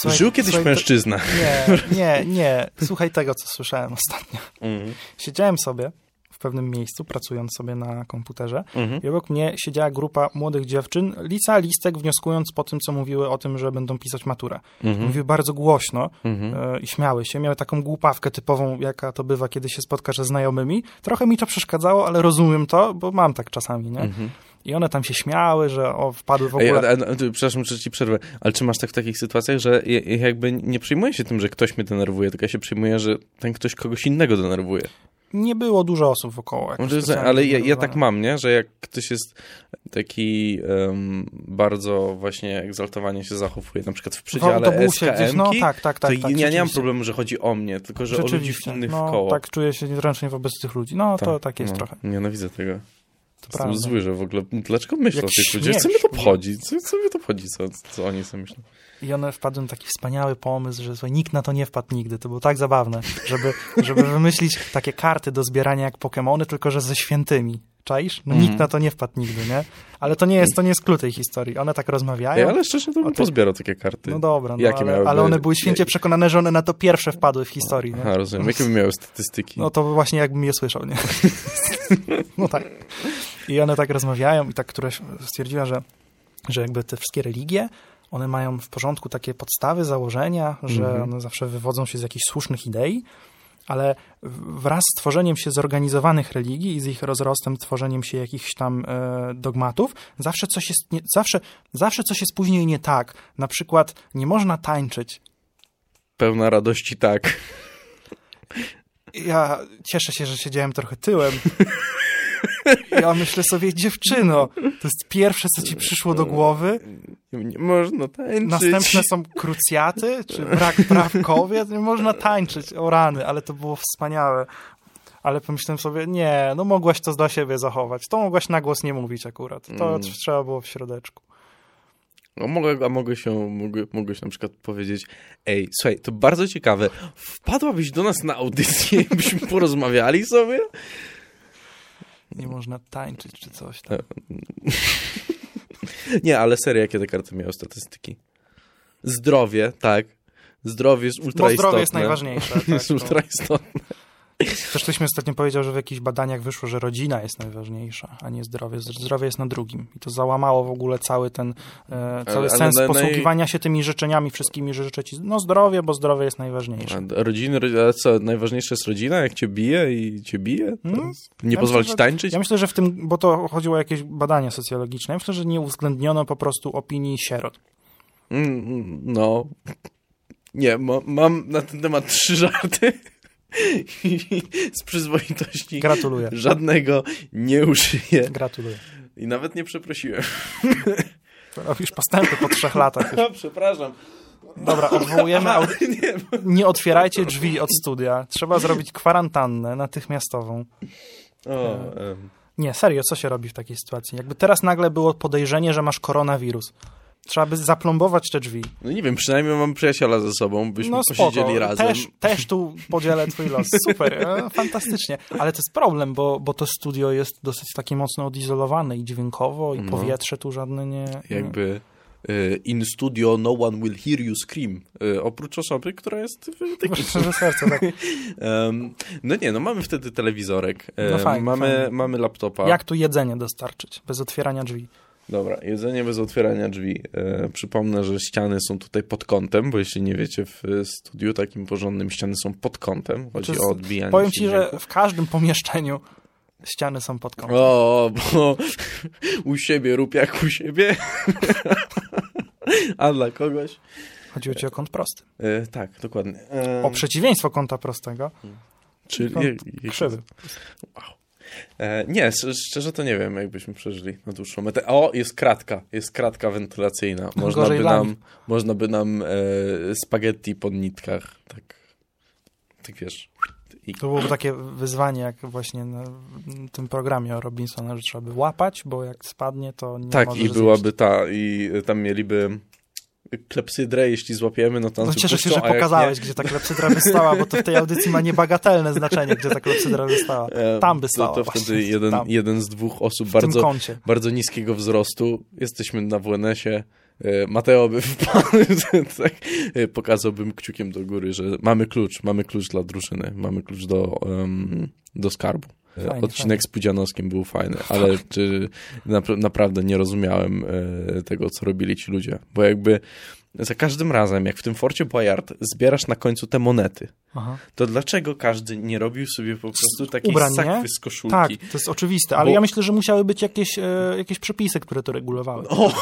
Słuchaj, Żył kiedyś słuchaj, mężczyzna. To, nie, nie, nie. Słuchaj tego, co słyszałem ostatnio. Mhm. Siedziałem sobie w pewnym miejscu, pracując sobie na komputerze Mhm. i obok mnie siedziała grupa młodych dziewczyn, lisa listek, wnioskując po tym, co mówiły o tym, że będą pisać maturę. Mhm. Mówiły bardzo głośno Mhm. e, i śmiały się. Miały taką głupawkę typową, jaka to bywa, kiedy się spotkasz ze znajomymi. Trochę mi to przeszkadzało, ale rozumiem to, bo mam tak czasami, nie? Mhm. I one tam się śmiały, że o, wpadły w ogóle... Ej, a, a, a, przepraszam, że ci przerwę, ale czy masz tak w takich sytuacjach, że ja, ja jakby nie przejmuję się tym, że ktoś mnie denerwuje, tylko ja się przejmuję, że ten ktoś kogoś innego denerwuje. Nie było dużo osób wokoło. jakoś Może, specjalnie ale ja, ja zdenerwowane. tak mam, nie? Że jak ktoś jest taki um, bardzo właśnie egzaltowanie się zachowuje, na przykład w przedziale w autobusie S K M-ki, gdzieś, no tak, tak, tak. to tak ja nie mam rzeczywiście. problemu, że chodzi o mnie, tylko że o ludzi Rzeczywiście, innych no, wkoło. tak czuję się niezręcznie wobec tych ludzi. No to tak jest no, trochę. Nienawidzę tego. To Jestem prawda. zły, że w ogóle... Dlaczego myślą Jak o tych ludziach? śmiesz, Co mnie to nie? obchodzi? Co, co mnie to obchodzi, co, co oni sobie myślą? I one wpadły na taki wspaniały pomysł, że słuchaj, nikt na to nie wpadł nigdy. To było tak zabawne, żeby, żeby wymyślić takie karty do zbierania jak Pokemony, tylko że ze świętymi. Czaisz? No Mhm. nikt na to nie wpadł nigdy, nie? Ale to nie jest, to nie jest klucz tej historii. One tak rozmawiają. Ej, ale szczerze to bym ty- pozbierał takie karty. No dobra, no, Jakie ale, miałyby- ale one były święcie jak- przekonane, że one na to pierwsze wpadły w historii. Nie? Aha, rozumiem. Jakie by miały statystyki? No to właśnie jakbym je słyszał, nie? No tak. I one tak rozmawiają i tak któraś stwierdziła, że, że jakby te wszystkie religie, one mają w porządku takie podstawy, założenia, że Mhm. one zawsze wywodzą się z jakichś słusznych idei, ale wraz z tworzeniem się zorganizowanych religii i z ich rozrostem, tworzeniem się jakichś tam e, dogmatów, zawsze coś jest, nie, zawsze, zawsze coś jest później nie tak. Na przykład nie można tańczyć. Pełna radości tak. Ja cieszę się, że siedziałem trochę tyłem. Ja myślę sobie, dziewczyno, to jest pierwsze, co ci przyszło do głowy. Nie można tańczyć. Następne są krucjaty, czy brak praw kobiet. Nie można tańczyć, o rany, ale to było wspaniałe. Ale pomyślałem sobie, nie, no mogłaś to do siebie zachować. To mogłaś na głos nie mówić akurat. To Mm. trzeba było w środeczku. A mogę, a mogę się, mogę, mogę się na przykład powiedzieć, ej, słuchaj, to bardzo ciekawe, wpadłabyś do nas na audycję i byśmy porozmawiali sobie? Nie można tańczyć, czy coś tam. Nie, ale serio, jakie te karty miały statystyki? Zdrowie, tak. Zdrowie jest ultra Bo zdrowie istotne. jest najważniejsze. Tak, Jest no. ultra istotne. Też ktoś mi ostatnio powiedział, że w jakichś badaniach wyszło, że rodzina jest najważniejsza, a nie zdrowie. Zdrowie jest na drugim. I to załamało w ogóle cały ten, e, cały ale sens na- posługiwania się tymi życzeniami wszystkimi, że życzę ci, no zdrowie, bo zdrowie jest najważniejsze. A rodziny, a co, najważniejsze jest rodzina, jak cię bije i cię bije? To No, nie ja pozwolić myślę, że- tańczyć? Ja myślę, że w tym, bo to chodziło o jakieś badania socjologiczne, ja myślę, że nie uwzględniono po prostu opinii sierot. Mm, no. Nie, ma, mam na ten temat trzy żarty. I z przyzwoitości Gratuluję. żadnego nie użyję. Gratuluję. I nawet nie przeprosiłem. Robisz postępy po trzech latach. No, przepraszam. Dobra, odwołujemy. Aud- Nie, bo... nie otwierajcie drzwi od studia. Trzeba zrobić kwarantannę natychmiastową. O, em. Nie, serio, co się robi w takiej sytuacji? Jakby teraz nagle było podejrzenie, że masz koronawirus. Trzeba by zaplombować te drzwi. No nie wiem, przynajmniej mam przyjaciela ze sobą, byśmy No posiedzieli spoko, razem. też, też tu podzielę twój los. Super, e, fantastycznie. Ale to jest problem, bo, bo to studio jest dosyć takie mocno odizolowane i dźwiękowo, i No. powietrze tu żadne nie... nie. Jakby y, in studio no one will hear you scream. Y, oprócz osoby, która jest w technicznym. Szczerze serce, tak. Um, no nie, no mamy wtedy telewizorek, No um, fajnie, mamy, fajnie. mamy laptopa. Jak tu jedzenie dostarczyć, bez otwierania drzwi? Dobra, jedzenie bez otwierania drzwi. E, przypomnę, że ściany są tutaj pod kątem, bo jeśli nie wiecie, w studiu takim porządnym ściany są pod kątem. Chodzi Znaczy, o odbijanie Powiem się ci, że dźwięku. w każdym pomieszczeniu ściany są pod kątem. O, bo u siebie rób jak u siebie, a dla kogoś. Chodziło ci o kąt prosty. E, tak, dokładnie. E, O przeciwieństwo kąta prostego. czyli kąt je- je- krzywy. Wow. E, nie, sz- szczerze to nie wiem, jakbyśmy przeżyli na dłuższą metę. O, jest kratka, jest kratka wentylacyjna. Można Gorzej by dla nam, nich. można by nam e, spaghetti po nitkach, tak, tak wiesz. I, To byłoby takie wyzwanie, jak właśnie na tym programie o Robinsona, że trzeba by łapać, bo jak spadnie, to nie tak, możesz i byłaby zjeść. ta, i tam mieliby klepsydrę, jeśli złapiemy, no to No nas cieszę się, wypuszczą, że a jak pokazałeś, nie, gdzie ta klepsydra by stała, bo to w tej audycji ma niebagatelne znaczenie, gdzie ta klepsydra by stała. e, Tam by to, stała to właśnie. wtedy jeden, Tam, jeden z dwóch osób w tym bardzo, kącie. bardzo niskiego wzrostu, jesteśmy na W N S ie, Mateo by wpadł, tak, pokazałbym kciukiem do góry, że mamy klucz, mamy klucz dla drużyny, mamy klucz do, um, do skarbu. Fajnie, Odcinek fajnie. z Pudzianowskim był fajny, ale czy, na, naprawdę nie rozumiałem e, tego, co robili ci ludzie, bo jakby za każdym razem, jak w tym Forcie Boyard zbierasz na końcu te monety, Aha. to dlaczego każdy nie robił sobie po prostu takiej Ubrań, sakwy z koszulki? Tak, to jest oczywiste, ale bo... ja myślę, że musiały być jakieś, e, jakieś przepisy, które to regulowały. O!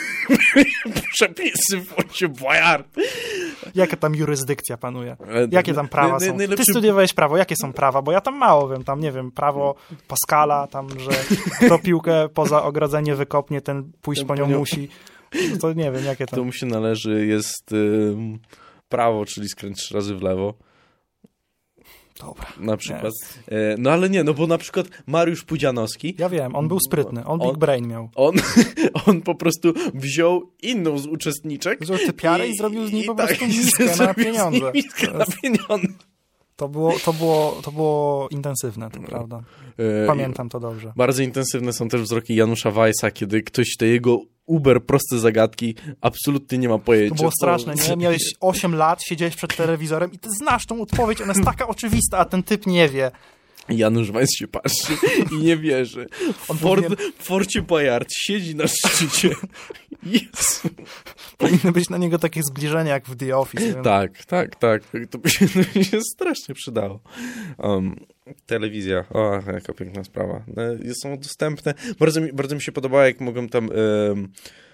Przepisy w Forcie Boyard. Jaka tam jurysdykcja panuje? Jakie tam prawa są? Ty studiowałeś prawo, jakie są prawa? Bo ja tam mało wiem, tam nie wiem, prawo Pascala, tam, że kto piłkę poza ogrodzenie wykopnie, ten pójść po nią musi. No to nie wiem, jakie tam... To mu się należy, jest y, prawo, czyli skręć trzy razy w lewo. Dobra. Na przykład. Yes. No ale nie, no bo na przykład Mariusz Pudzianowski... Ja wiem, on był sprytny, on, on big brain miał. On, on po prostu wziął inną z uczestniczek... Wziął typiarę i, i zrobił z niej po prostu tak, miskę na pieniądze. Miskę na pieniądze. To było, to było, to było intensywne, to prawda. Pamiętam to dobrze. Bardzo intensywne są też wzroki Janusza Weissa, kiedy ktoś te jego uber proste zagadki absolutnie nie ma pojęcia. To było straszne, nie? Miałeś osiem lat, siedziałeś przed telewizorem i ty znasz tą odpowiedź, ona jest taka oczywista, a ten typ nie wie. Janusz Weiss się patrzy i nie wierzy. On Ford, powinien... W Forcie Boyard siedzi na szczycie. Jezu. Powinny być na niego takie zbliżenia jak w The Office. Tak, tak, tak. To by się, to by się strasznie przydało. Um, telewizja. O, jaka piękna sprawa. Są dostępne. Bardzo mi, bardzo mi się podobało, jak mogłem tam... Um,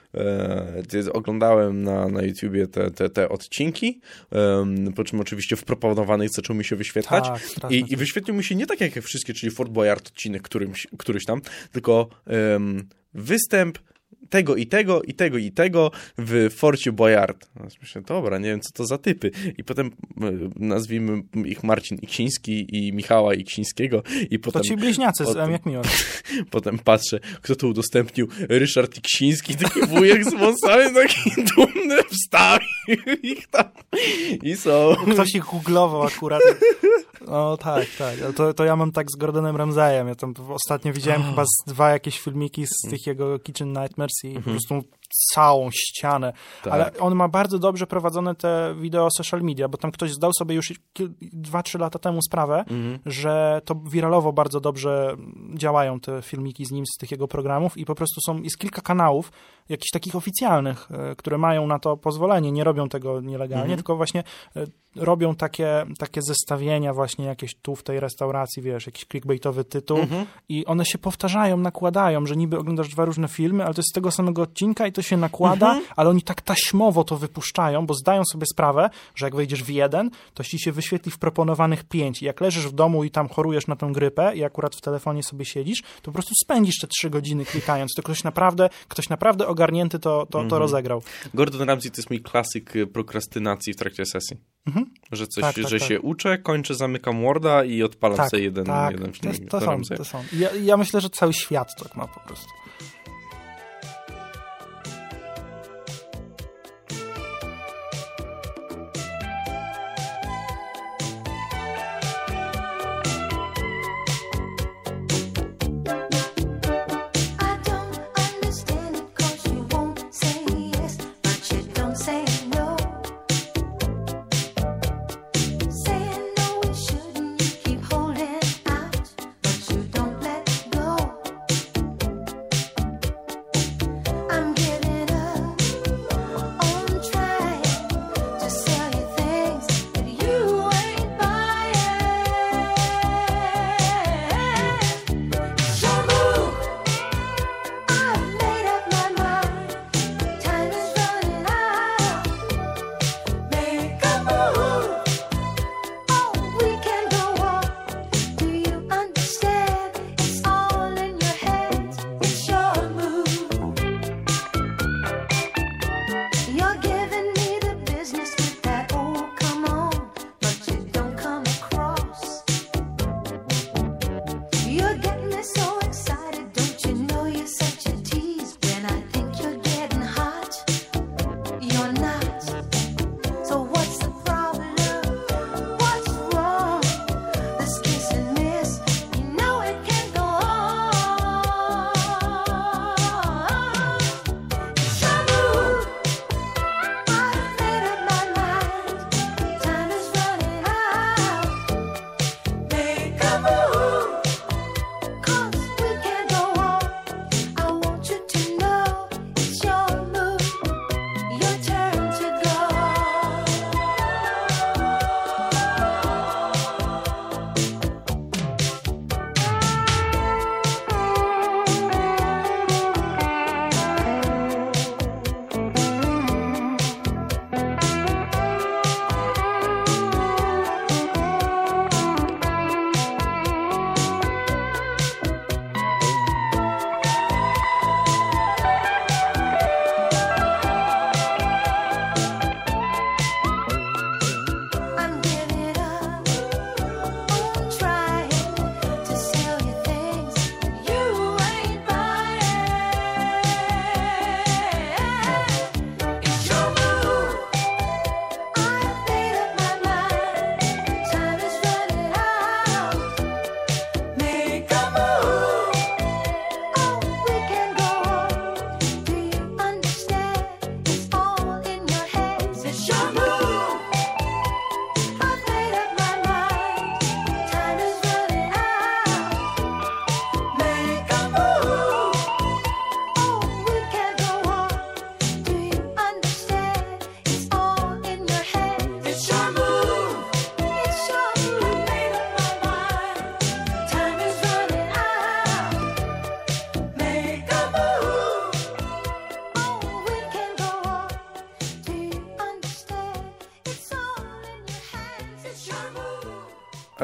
E, oglądałem na, na YouTubie te, te, te odcinki, um, po czym oczywiście w proponowanych zaczął mi się wyświetlać tak, i, i wyświetlił mi się nie tak jak wszystkie, czyli Fort Boyard odcinek którymś, któryś tam, tylko um, występ tego i tego, i tego i tego w Forcie Boyard. Myślę, dobra, nie wiem, co to za typy. I potem nazwijmy ich Marcin Iksiński i Michała Iksińskiego. I potem, to ci bliźniacy z M jak miło. Potem patrzę, kto to udostępnił. Ryszard Iksiński, taki wujek z wąsami, taki dumny, wstawił ich tam. I są. Ktoś ich googlował akurat. No tak, tak. To, to ja mam tak z Gordonem Ramsayem. Ja tam ostatnio widziałem oh. chyba z dwa jakieś filmiki z mm. tych jego Kitchen Nightmares i mm-hmm. po prostu całą ścianę. Tak. Ale on ma bardzo dobrze prowadzone te wideo social media, bo tam ktoś zdał sobie już dwa trzy lata temu sprawę, mm-hmm. że to wiralowo bardzo dobrze działają te filmiki z nim, z tych jego programów i po prostu są, jest kilka kanałów, jakichś takich oficjalnych, które mają na to pozwolenie, nie robią tego nielegalnie, mm-hmm. tylko właśnie robią takie, takie zestawienia właśnie jakieś tu w tej restauracji, wiesz, jakiś clickbaitowy tytuł mm-hmm. i one się powtarzają, nakładają, że niby oglądasz dwa różne filmy, ale to jest z tego samego odcinka i to się nakłada, mm-hmm. ale oni tak taśmowo to wypuszczają, bo zdają sobie sprawę, że jak wejdziesz w jeden, to ci się wyświetli w proponowanych pięć i jak leżysz w domu i tam chorujesz na tę grypę i akurat w telefonie sobie siedzisz, to po prostu spędzisz te trzy godziny klikając, to ktoś naprawdę, ktoś naprawdę ogarnięty to, to, mm-hmm. to rozegrał. Gordon Ramsay to jest mój klasyk prokrastynacji w trakcie sesji. Mm-hmm. Że coś, tak, tak, że tak. się uczę, kończę, zamykam Worda i odpalam tak, sobie jeden, tak. jeden film. To, to są, to są. Ja, ja myślę, że cały świat tak ma po prostu.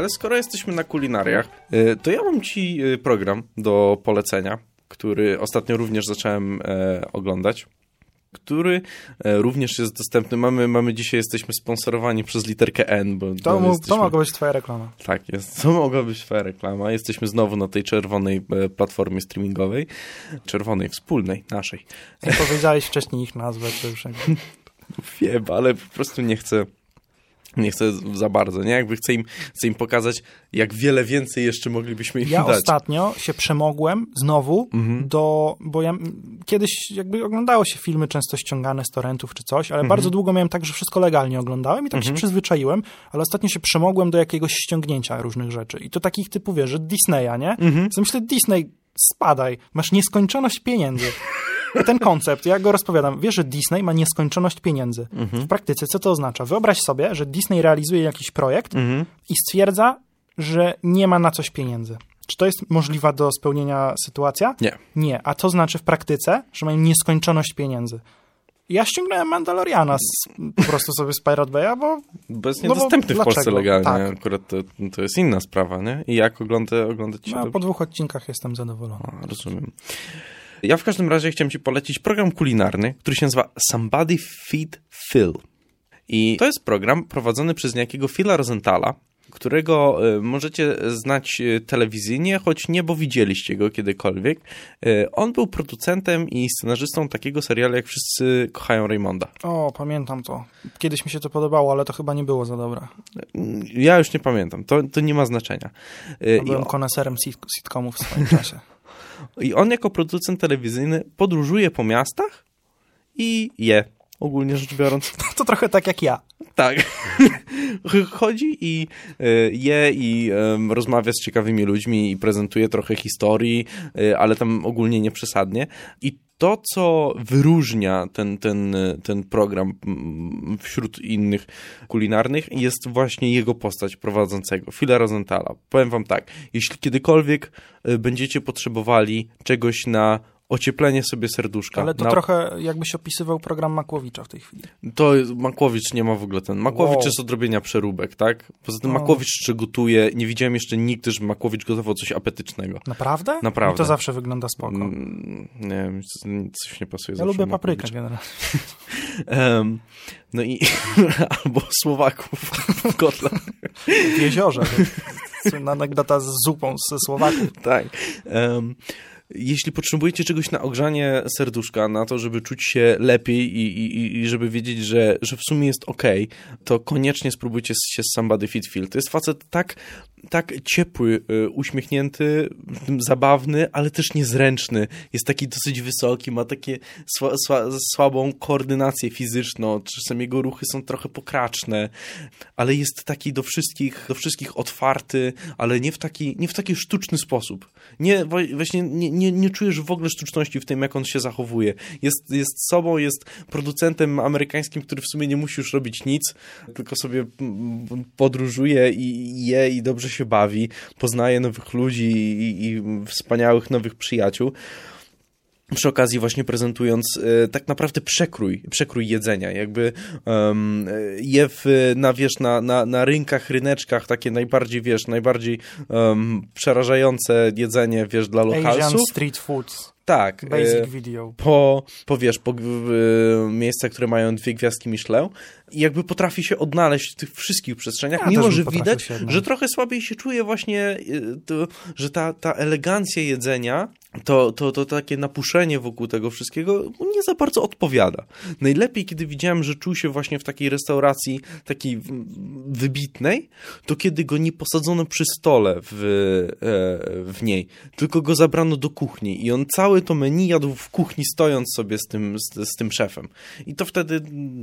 ale skoro jesteśmy na kulinariach, to ja mam ci program do polecenia, który ostatnio również zacząłem oglądać, który również jest dostępny. Mamy, mamy dzisiaj, jesteśmy sponsorowani przez literkę N, bo to, bo jesteśmy... to mogła być twoja reklama. Tak jest, to mogła być twoja reklama. Jesteśmy znowu na tej czerwonej platformie streamingowej, czerwonej, wspólnej, naszej. Nie powiedziałeś wcześniej ich nazwę, to już jakby... Wiem, ale po prostu nie chcę nie chcę za bardzo, nie? Jakby chcę im, chcę im pokazać, jak wiele więcej jeszcze moglibyśmy im ja dać. Ja ostatnio się przemogłem znowu mhm. do, bo ja kiedyś jakby oglądało się filmy często ściągane z torrentów czy coś, ale mhm. bardzo długo miałem tak, że wszystko legalnie oglądałem i tak mhm. się przyzwyczaiłem, ale ostatnio się przemogłem do jakiegoś ściągnięcia różnych rzeczy. I to takich typu, wiesz, że Disneya, nie? Mhm. Co myślę, Disney, spadaj, masz nieskończoność pieniędzy. Ten koncept, ja go rozpowiadam. Wiesz, że Disney ma nieskończoność pieniędzy. Mhm. W praktyce co to oznacza? Wyobraź sobie, że Disney realizuje jakiś projekt mhm. i stwierdza, że nie ma na coś pieniędzy. Czy to jest możliwa do spełnienia sytuacja? Nie. Nie. A to znaczy w praktyce, że mają nieskończoność pieniędzy. Ja ściągnąłem Mandaloriana z, po prostu sobie z Pirate Bay'a, bo... Bo jest niedostępny no bo w Polsce legalnie. Tak. Akurat to, to jest inna sprawa, nie? I jak ogląda, oglądać się no, to... po dwóch odcinkach jestem zadowolony. A, rozumiem. Ja w każdym razie chciałem ci polecić program kulinarny, który się nazywa Somebody Feed Phil. I to jest program prowadzony przez niejakiego Phila Rosenthala, którego y, możecie znać telewizyjnie, choć nie, bo widzieliście go kiedykolwiek. Y, on był producentem i scenarzystą takiego serialu, jak Wszyscy kochają Raymonda. O, pamiętam to. Kiedyś mi się to podobało, ale to chyba nie było za dobre. Ja już nie pamiętam. To, to nie ma znaczenia. Y, byłem on... koneserem sit- sitcomów w swoim czasie. I on jako producent telewizyjny podróżuje po miastach i je, ogólnie rzecz biorąc. To, to trochę tak jak ja. Tak. Chodzi i y, je i y, rozmawia z ciekawymi ludźmi i prezentuje trochę historii, y, ale tam ogólnie nie przesadnie. I to, co wyróżnia ten, ten, ten program wśród innych kulinarnych, jest właśnie jego postać prowadzącego, Phila Rosenthala. Powiem wam tak, jeśli kiedykolwiek będziecie potrzebowali czegoś na ocieplenie sobie serduszka. Ale to na... trochę jakbyś opisywał program Makłowicza w tej chwili. To Makłowicz nie ma w ogóle ten. Makłowicz wow. jest od robienia przeróbek, tak? Poza tym no. Makłowicz jeszcze gotuje. Nie widziałem jeszcze nigdy, żeby Makłowicz gotował coś apetycznego. Naprawdę? Naprawdę. I to zawsze wygląda spoko. Mm, nie wiem, coś nie pasuje. Ja lubię paprykę generalnie. um, no i albo Słowaków w kotle. W jeziorze. Słynna anegdota z zupą ze Słowaków. Tak. Um, Jeśli potrzebujecie czegoś na ogrzanie serduszka, na to, żeby czuć się lepiej i, i, i żeby wiedzieć, że, że w sumie jest okej, to koniecznie spróbujcie się z Somebody Feed Phil. To jest facet tak, tak ciepły, uśmiechnięty, zabawny, ale też niezręczny. Jest taki dosyć wysoki, ma takie sła, sła, słabą koordynację fizyczną, czasem jego ruchy są trochę pokraczne, ale jest taki do wszystkich, do wszystkich otwarty, ale nie w taki, nie w taki sztuczny sposób. Nie, właśnie nie, nie, nie czujesz w ogóle sztuczności w tym, jak on się zachowuje. Jest, jest sobą, jest producentem amerykańskim, który w sumie nie musi już robić nic, tylko sobie podróżuje i je i dobrze się bawi, poznaje nowych ludzi i, i wspaniałych nowych przyjaciół. Przy okazji właśnie prezentując e, tak naprawdę przekrój, przekrój jedzenia, jakby um, je w, na, wiesz, na, na, na rynkach, ryneczkach, takie najbardziej, wiesz, najbardziej um, przerażające jedzenie, wiesz, dla lokalsów. Asian street foods. Tak. Basic e, video. Po, po, wiesz, po e, miejscach, które mają dwie gwiazdki Michelin i jakby potrafi się odnaleźć w tych wszystkich przestrzeniach, ja mimo że widać, że trochę słabiej się czuje właśnie, e, to, że ta, ta elegancja jedzenia, to, to, to takie napuszenie wokół tego wszystkiego nie za bardzo odpowiada. Najlepiej, kiedy widziałem, że czuł się właśnie w takiej restauracji takiej wybitnej, to kiedy go nie posadzono przy stole w, e, w niej, tylko go zabrano do kuchni i on cały to menu jadł w kuchni, stojąc sobie z tym, z, z tym szefem. I to wtedy,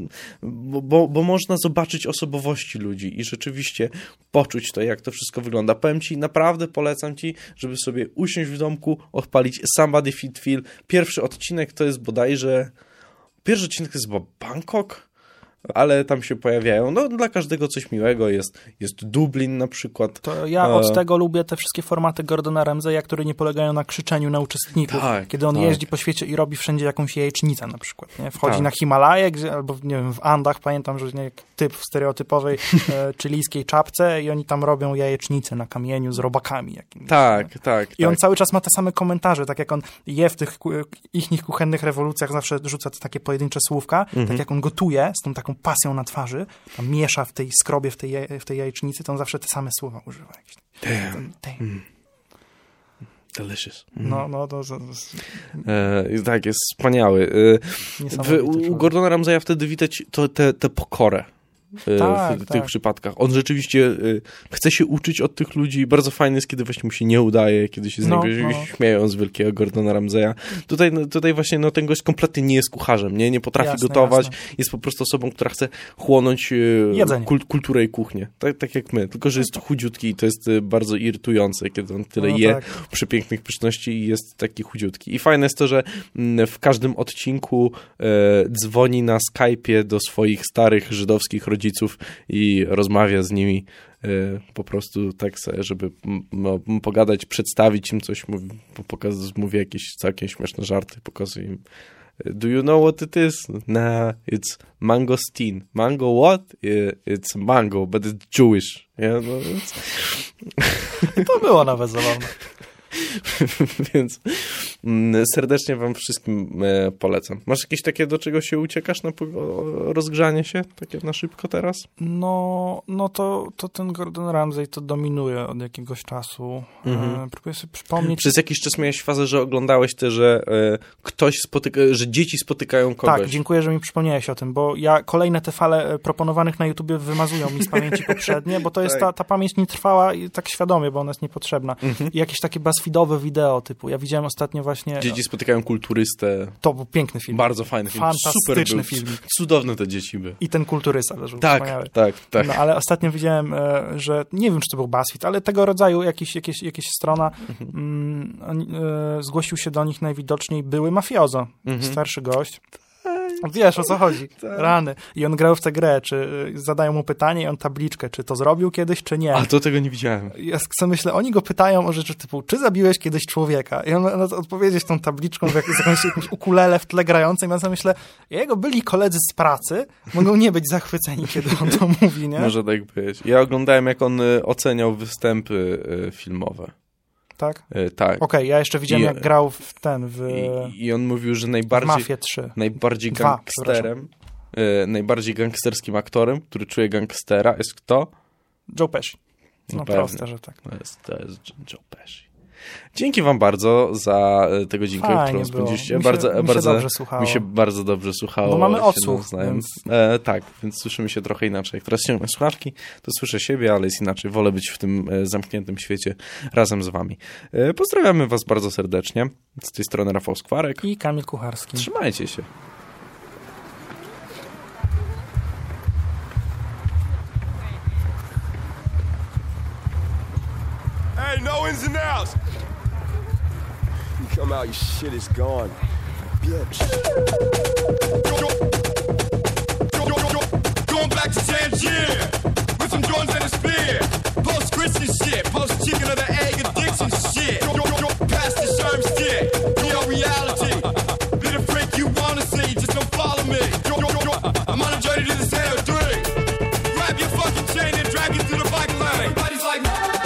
bo, bo można zobaczyć osobowości ludzi i rzeczywiście poczuć to, jak to wszystko wygląda. Powiem ci, naprawdę polecam ci, żeby sobie usiąść w domku, odpalić Somebody Feed Phil. Pierwszy odcinek to jest bodajże, pierwszy odcinek to jest chyba Bangkok, ale tam się pojawiają. No, dla każdego coś miłego jest. Jest Dublin na przykład. To ja od e... tego lubię te wszystkie formaty Gordona Ramsaya, które nie polegają na krzyczeniu na uczestników. Tak, kiedy on tak. jeździ po świecie i robi wszędzie jakąś jajecznicę na przykład. Nie? Wchodzi tak. na Himalaje, gdzie, albo nie wiem, w Andach, pamiętam, że nie, typ w stereotypowej e, chilijskiej czapce i oni tam robią jajecznicę na kamieniu z robakami jakimiś. Tak, tak. I on tak. cały czas ma te same komentarze, tak jak on je w tych ich kuchennych rewolucjach, zawsze rzuca te takie pojedyncze słówka, mhm. tak jak on gotuje z tą taką pasją na twarzy, tam miesza w tej skrobie, w tej, w tej jajecznicy, to on zawsze te same słowa używa. Damn. Damn. Mm. Delicious. Mm. No, no, to... to, to... E, tak, jest wspaniały. E, w, u Gordona Ramsaya wtedy widać to, te, te pokorę. Tak, w, w tak. tych przypadkach. On rzeczywiście y, chce się uczyć od tych ludzi. Bardzo fajny jest, kiedy właśnie mu się nie udaje, kiedy się z no, niego no. śmieją z wielkiego Gordona Ramsaya. Tutaj, no, tutaj właśnie no, ten gość kompletnie nie jest kucharzem, nie, nie potrafi jasne, gotować. Jasne. Jest po prostu osobą, która chce chłonąć y, kul, kulturę i kuchnię. Tak, tak jak my. Tylko, że jest chudziutki i to jest y, bardzo irytujące, kiedy on tyle no, je tak. przepięknych pyszności i jest taki chudziutki. I fajne jest to, że y, w każdym odcinku y, dzwoni na Skype'ie do swoich starych żydowskich rodziców rodziców i rozmawia z nimi y, po prostu tak sobie, żeby no, pogadać, przedstawić im coś, mówi, pokaz, mówi jakieś całkiem śmieszne żarty, pokazuje im do you know what it is? Nah, it's mangosteen. Mango what? Yeah, it's mango, but it's Jewish. Yeah, no, it's... To było nawet zabawne. Więc mm, serdecznie wam wszystkim e, polecam. Masz jakieś takie, do czego się uciekasz na rozgrzanie się? Takie na szybko teraz? No, no to, to ten Gordon Ramsay to dominuje od jakiegoś czasu. Mhm. E, próbuję sobie przypomnieć. Przez jakiś czas miałeś fazę, że oglądałeś te, że e, ktoś spotyka, że dzieci spotykają kogoś. Tak, dziękuję, że mi przypomniałeś o tym, bo ja kolejne te fale proponowanych na YouTubie wymazują mi z pamięci poprzednie, bo to jest ta, ta pamięć nie trwała i tak świadomie, bo ona jest niepotrzebna. Mhm. I jakieś takie feedowe wideo typu. Ja widziałem ostatnio właśnie... Dzieci spotykają kulturystę. To był piękny film. Bardzo fajny film. Fantastyczny Super film. Cudowne te dzieci były. I ten kulturysta też był tak, wspaniały. Tak, tak. No, ale ostatnio widziałem, że nie wiem, czy to był BuzzFeed, ale tego rodzaju jakiś, jakieś, jakieś strona mhm. mm, zgłosił się do nich najwidoczniej były mafiozo. Mhm. Starszy gość. Wiesz, o co chodzi. Tak. Rany. I on grał w tę grę, czy zadają mu pytanie i on tabliczkę, czy to zrobił kiedyś, czy nie. A to tego nie widziałem. Ja sobie myślę, oni go pytają o rzeczy typu, czy zabiłeś kiedyś człowieka? I on ma odpowiedzieć tą tabliczką w jakimś, jakimś, jakimś ukulele w tle grającym. I ja sobie myślę, jego byli koledzy z pracy, mogą nie być zachwyceni, kiedy on to mówi, nie? Może tak być. Ja oglądałem, jak on oceniał występy filmowe. Tak? E, tak. Okej, okay, ja jeszcze widziałem, I, jak grał w ten, w... I, i on mówił, że najbardziej... Mafię trzy. Najbardziej Dwa, gangsterem, e, najbardziej gangsterskim aktorem, który czuje gangstera, jest kto? Joe Pesci. No, no proste, że tak. To jest, to jest Joe Pesci. Dzięki wam bardzo za tego godzinkę, którą spędziliście. Mi się, bardzo, mi się bardzo, dobrze słuchało. Mi się bardzo dobrze słuchało. Bo mamy odsłuch. Więc... E, tak, więc słyszymy się trochę inaczej. Jak teraz ściągnę słuchawki, to słyszę siebie, ale jest inaczej. Wolę być w tym e, zamkniętym świecie razem z wami. E, pozdrawiamy was bardzo serdecznie. Z tej strony Rafał Skwarek. I Kamil Kucharski. Trzymajcie się. Hey, no ins and outs. You come out, your shit is gone, bitch. Going back to Tangier with some Jordans and a spear. Post Christian shit, post chicken of the egg addiction shit. Past the sherm stick, real reality. Be the freak you wanna see, just don't follow me. I'm on a journey to the center of three. Grab your fucking chain and drag it to the bike lane. Everybody's like,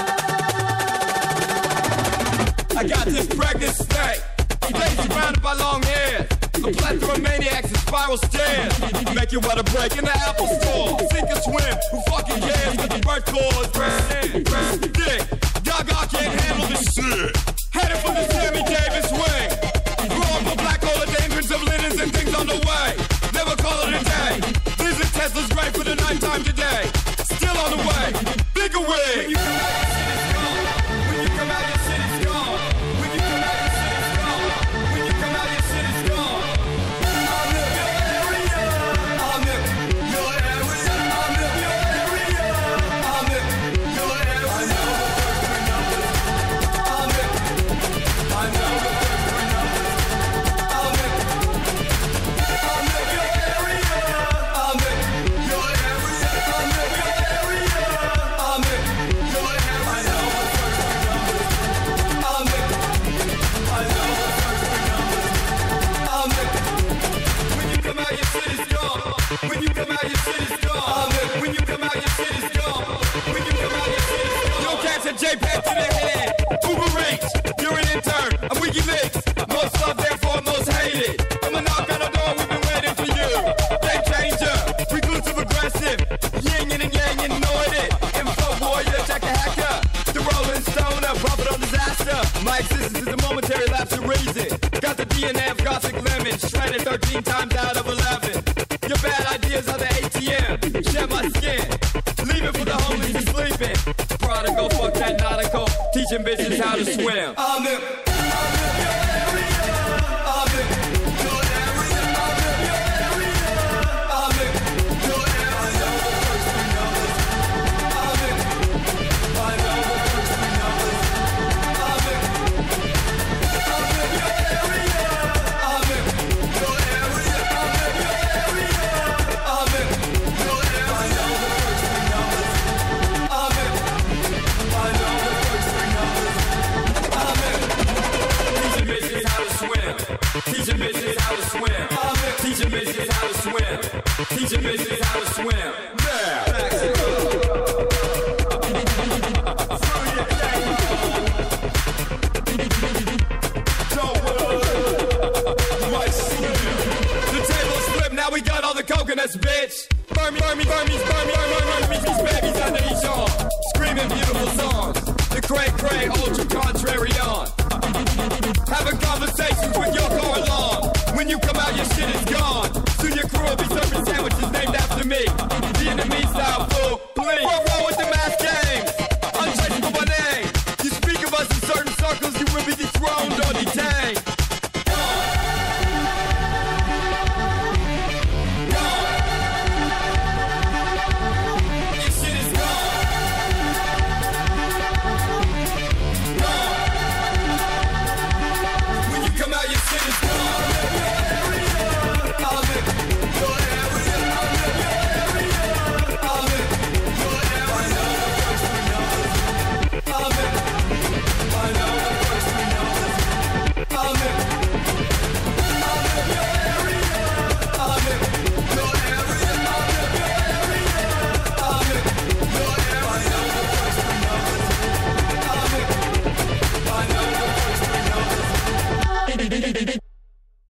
I got this pregnant snake. Days surrounded by long hair. A plethora of maniacs and spiral stairs. Make you want to break in the Apple store. Sink or swim, who fucking cares? With the birth cause, grand dick. Gaga can't handle this shit. Headed for the Sammy Davis wing. Growing for black hole of dangerous of linens and things on the way. Never call it a day. These are Tesla's great for the nighttime today. Still on the way. Bigger wig. When you come out, your shit is gone. When you come out, your shit is gone. When you come out, your shit is gone. I'm in your area. I'm in your area. I'm in your area. I'm in your area. to the head. Uber Eats, you're an intern. I'm WikiLeaks. Most loved, therefore most hated. I'm a knock on the door, we've been waiting for you. Game changer, reclusive aggressive. Yin and yang, you know it. Info warrior, check a hacker. The Rolling Stoner, prophet of disaster. My existence is a momentary lapse of reason. Got the D N A of Gothic lemon, shredded thirteen times out of eleven. Your bad ideas are the A T M. Shed my skin, leave it for the homies who's sleeping. Prodigal, fuck that nautical, teaching bitches how to swim. I'm in, I'm in your area. I'm in your area. I'm in your area. I'm in your area. I'm in, I know the first three numbers. I'm in, I'm in your area. I'm in your area. I'm in your area. I'm in your area. I know the first three numbers. I'm in, I know the first three numbers. I'm in. Teaching bitches how to swim. Teaching bitches how to swim. I'm in. Teaching bitches how to swim. Teaching bitches how to swim. Yeah. The tables flip, now we got all the coconuts, bitch. Burn me, burn me, burn me, burn me, burn me, burn me, these babies under each arm. Screaming beautiful songs. The cray cray, ultra contrary on. Having conversations with your car alarm. When you come out, your shit is gone. Soon your crew will be serving sandwiches named after me. Vietnamese style fool, please. What wrong with the mass games? Untraceable by name. You speak of us in certain circles, you will be dethroned or detained. Did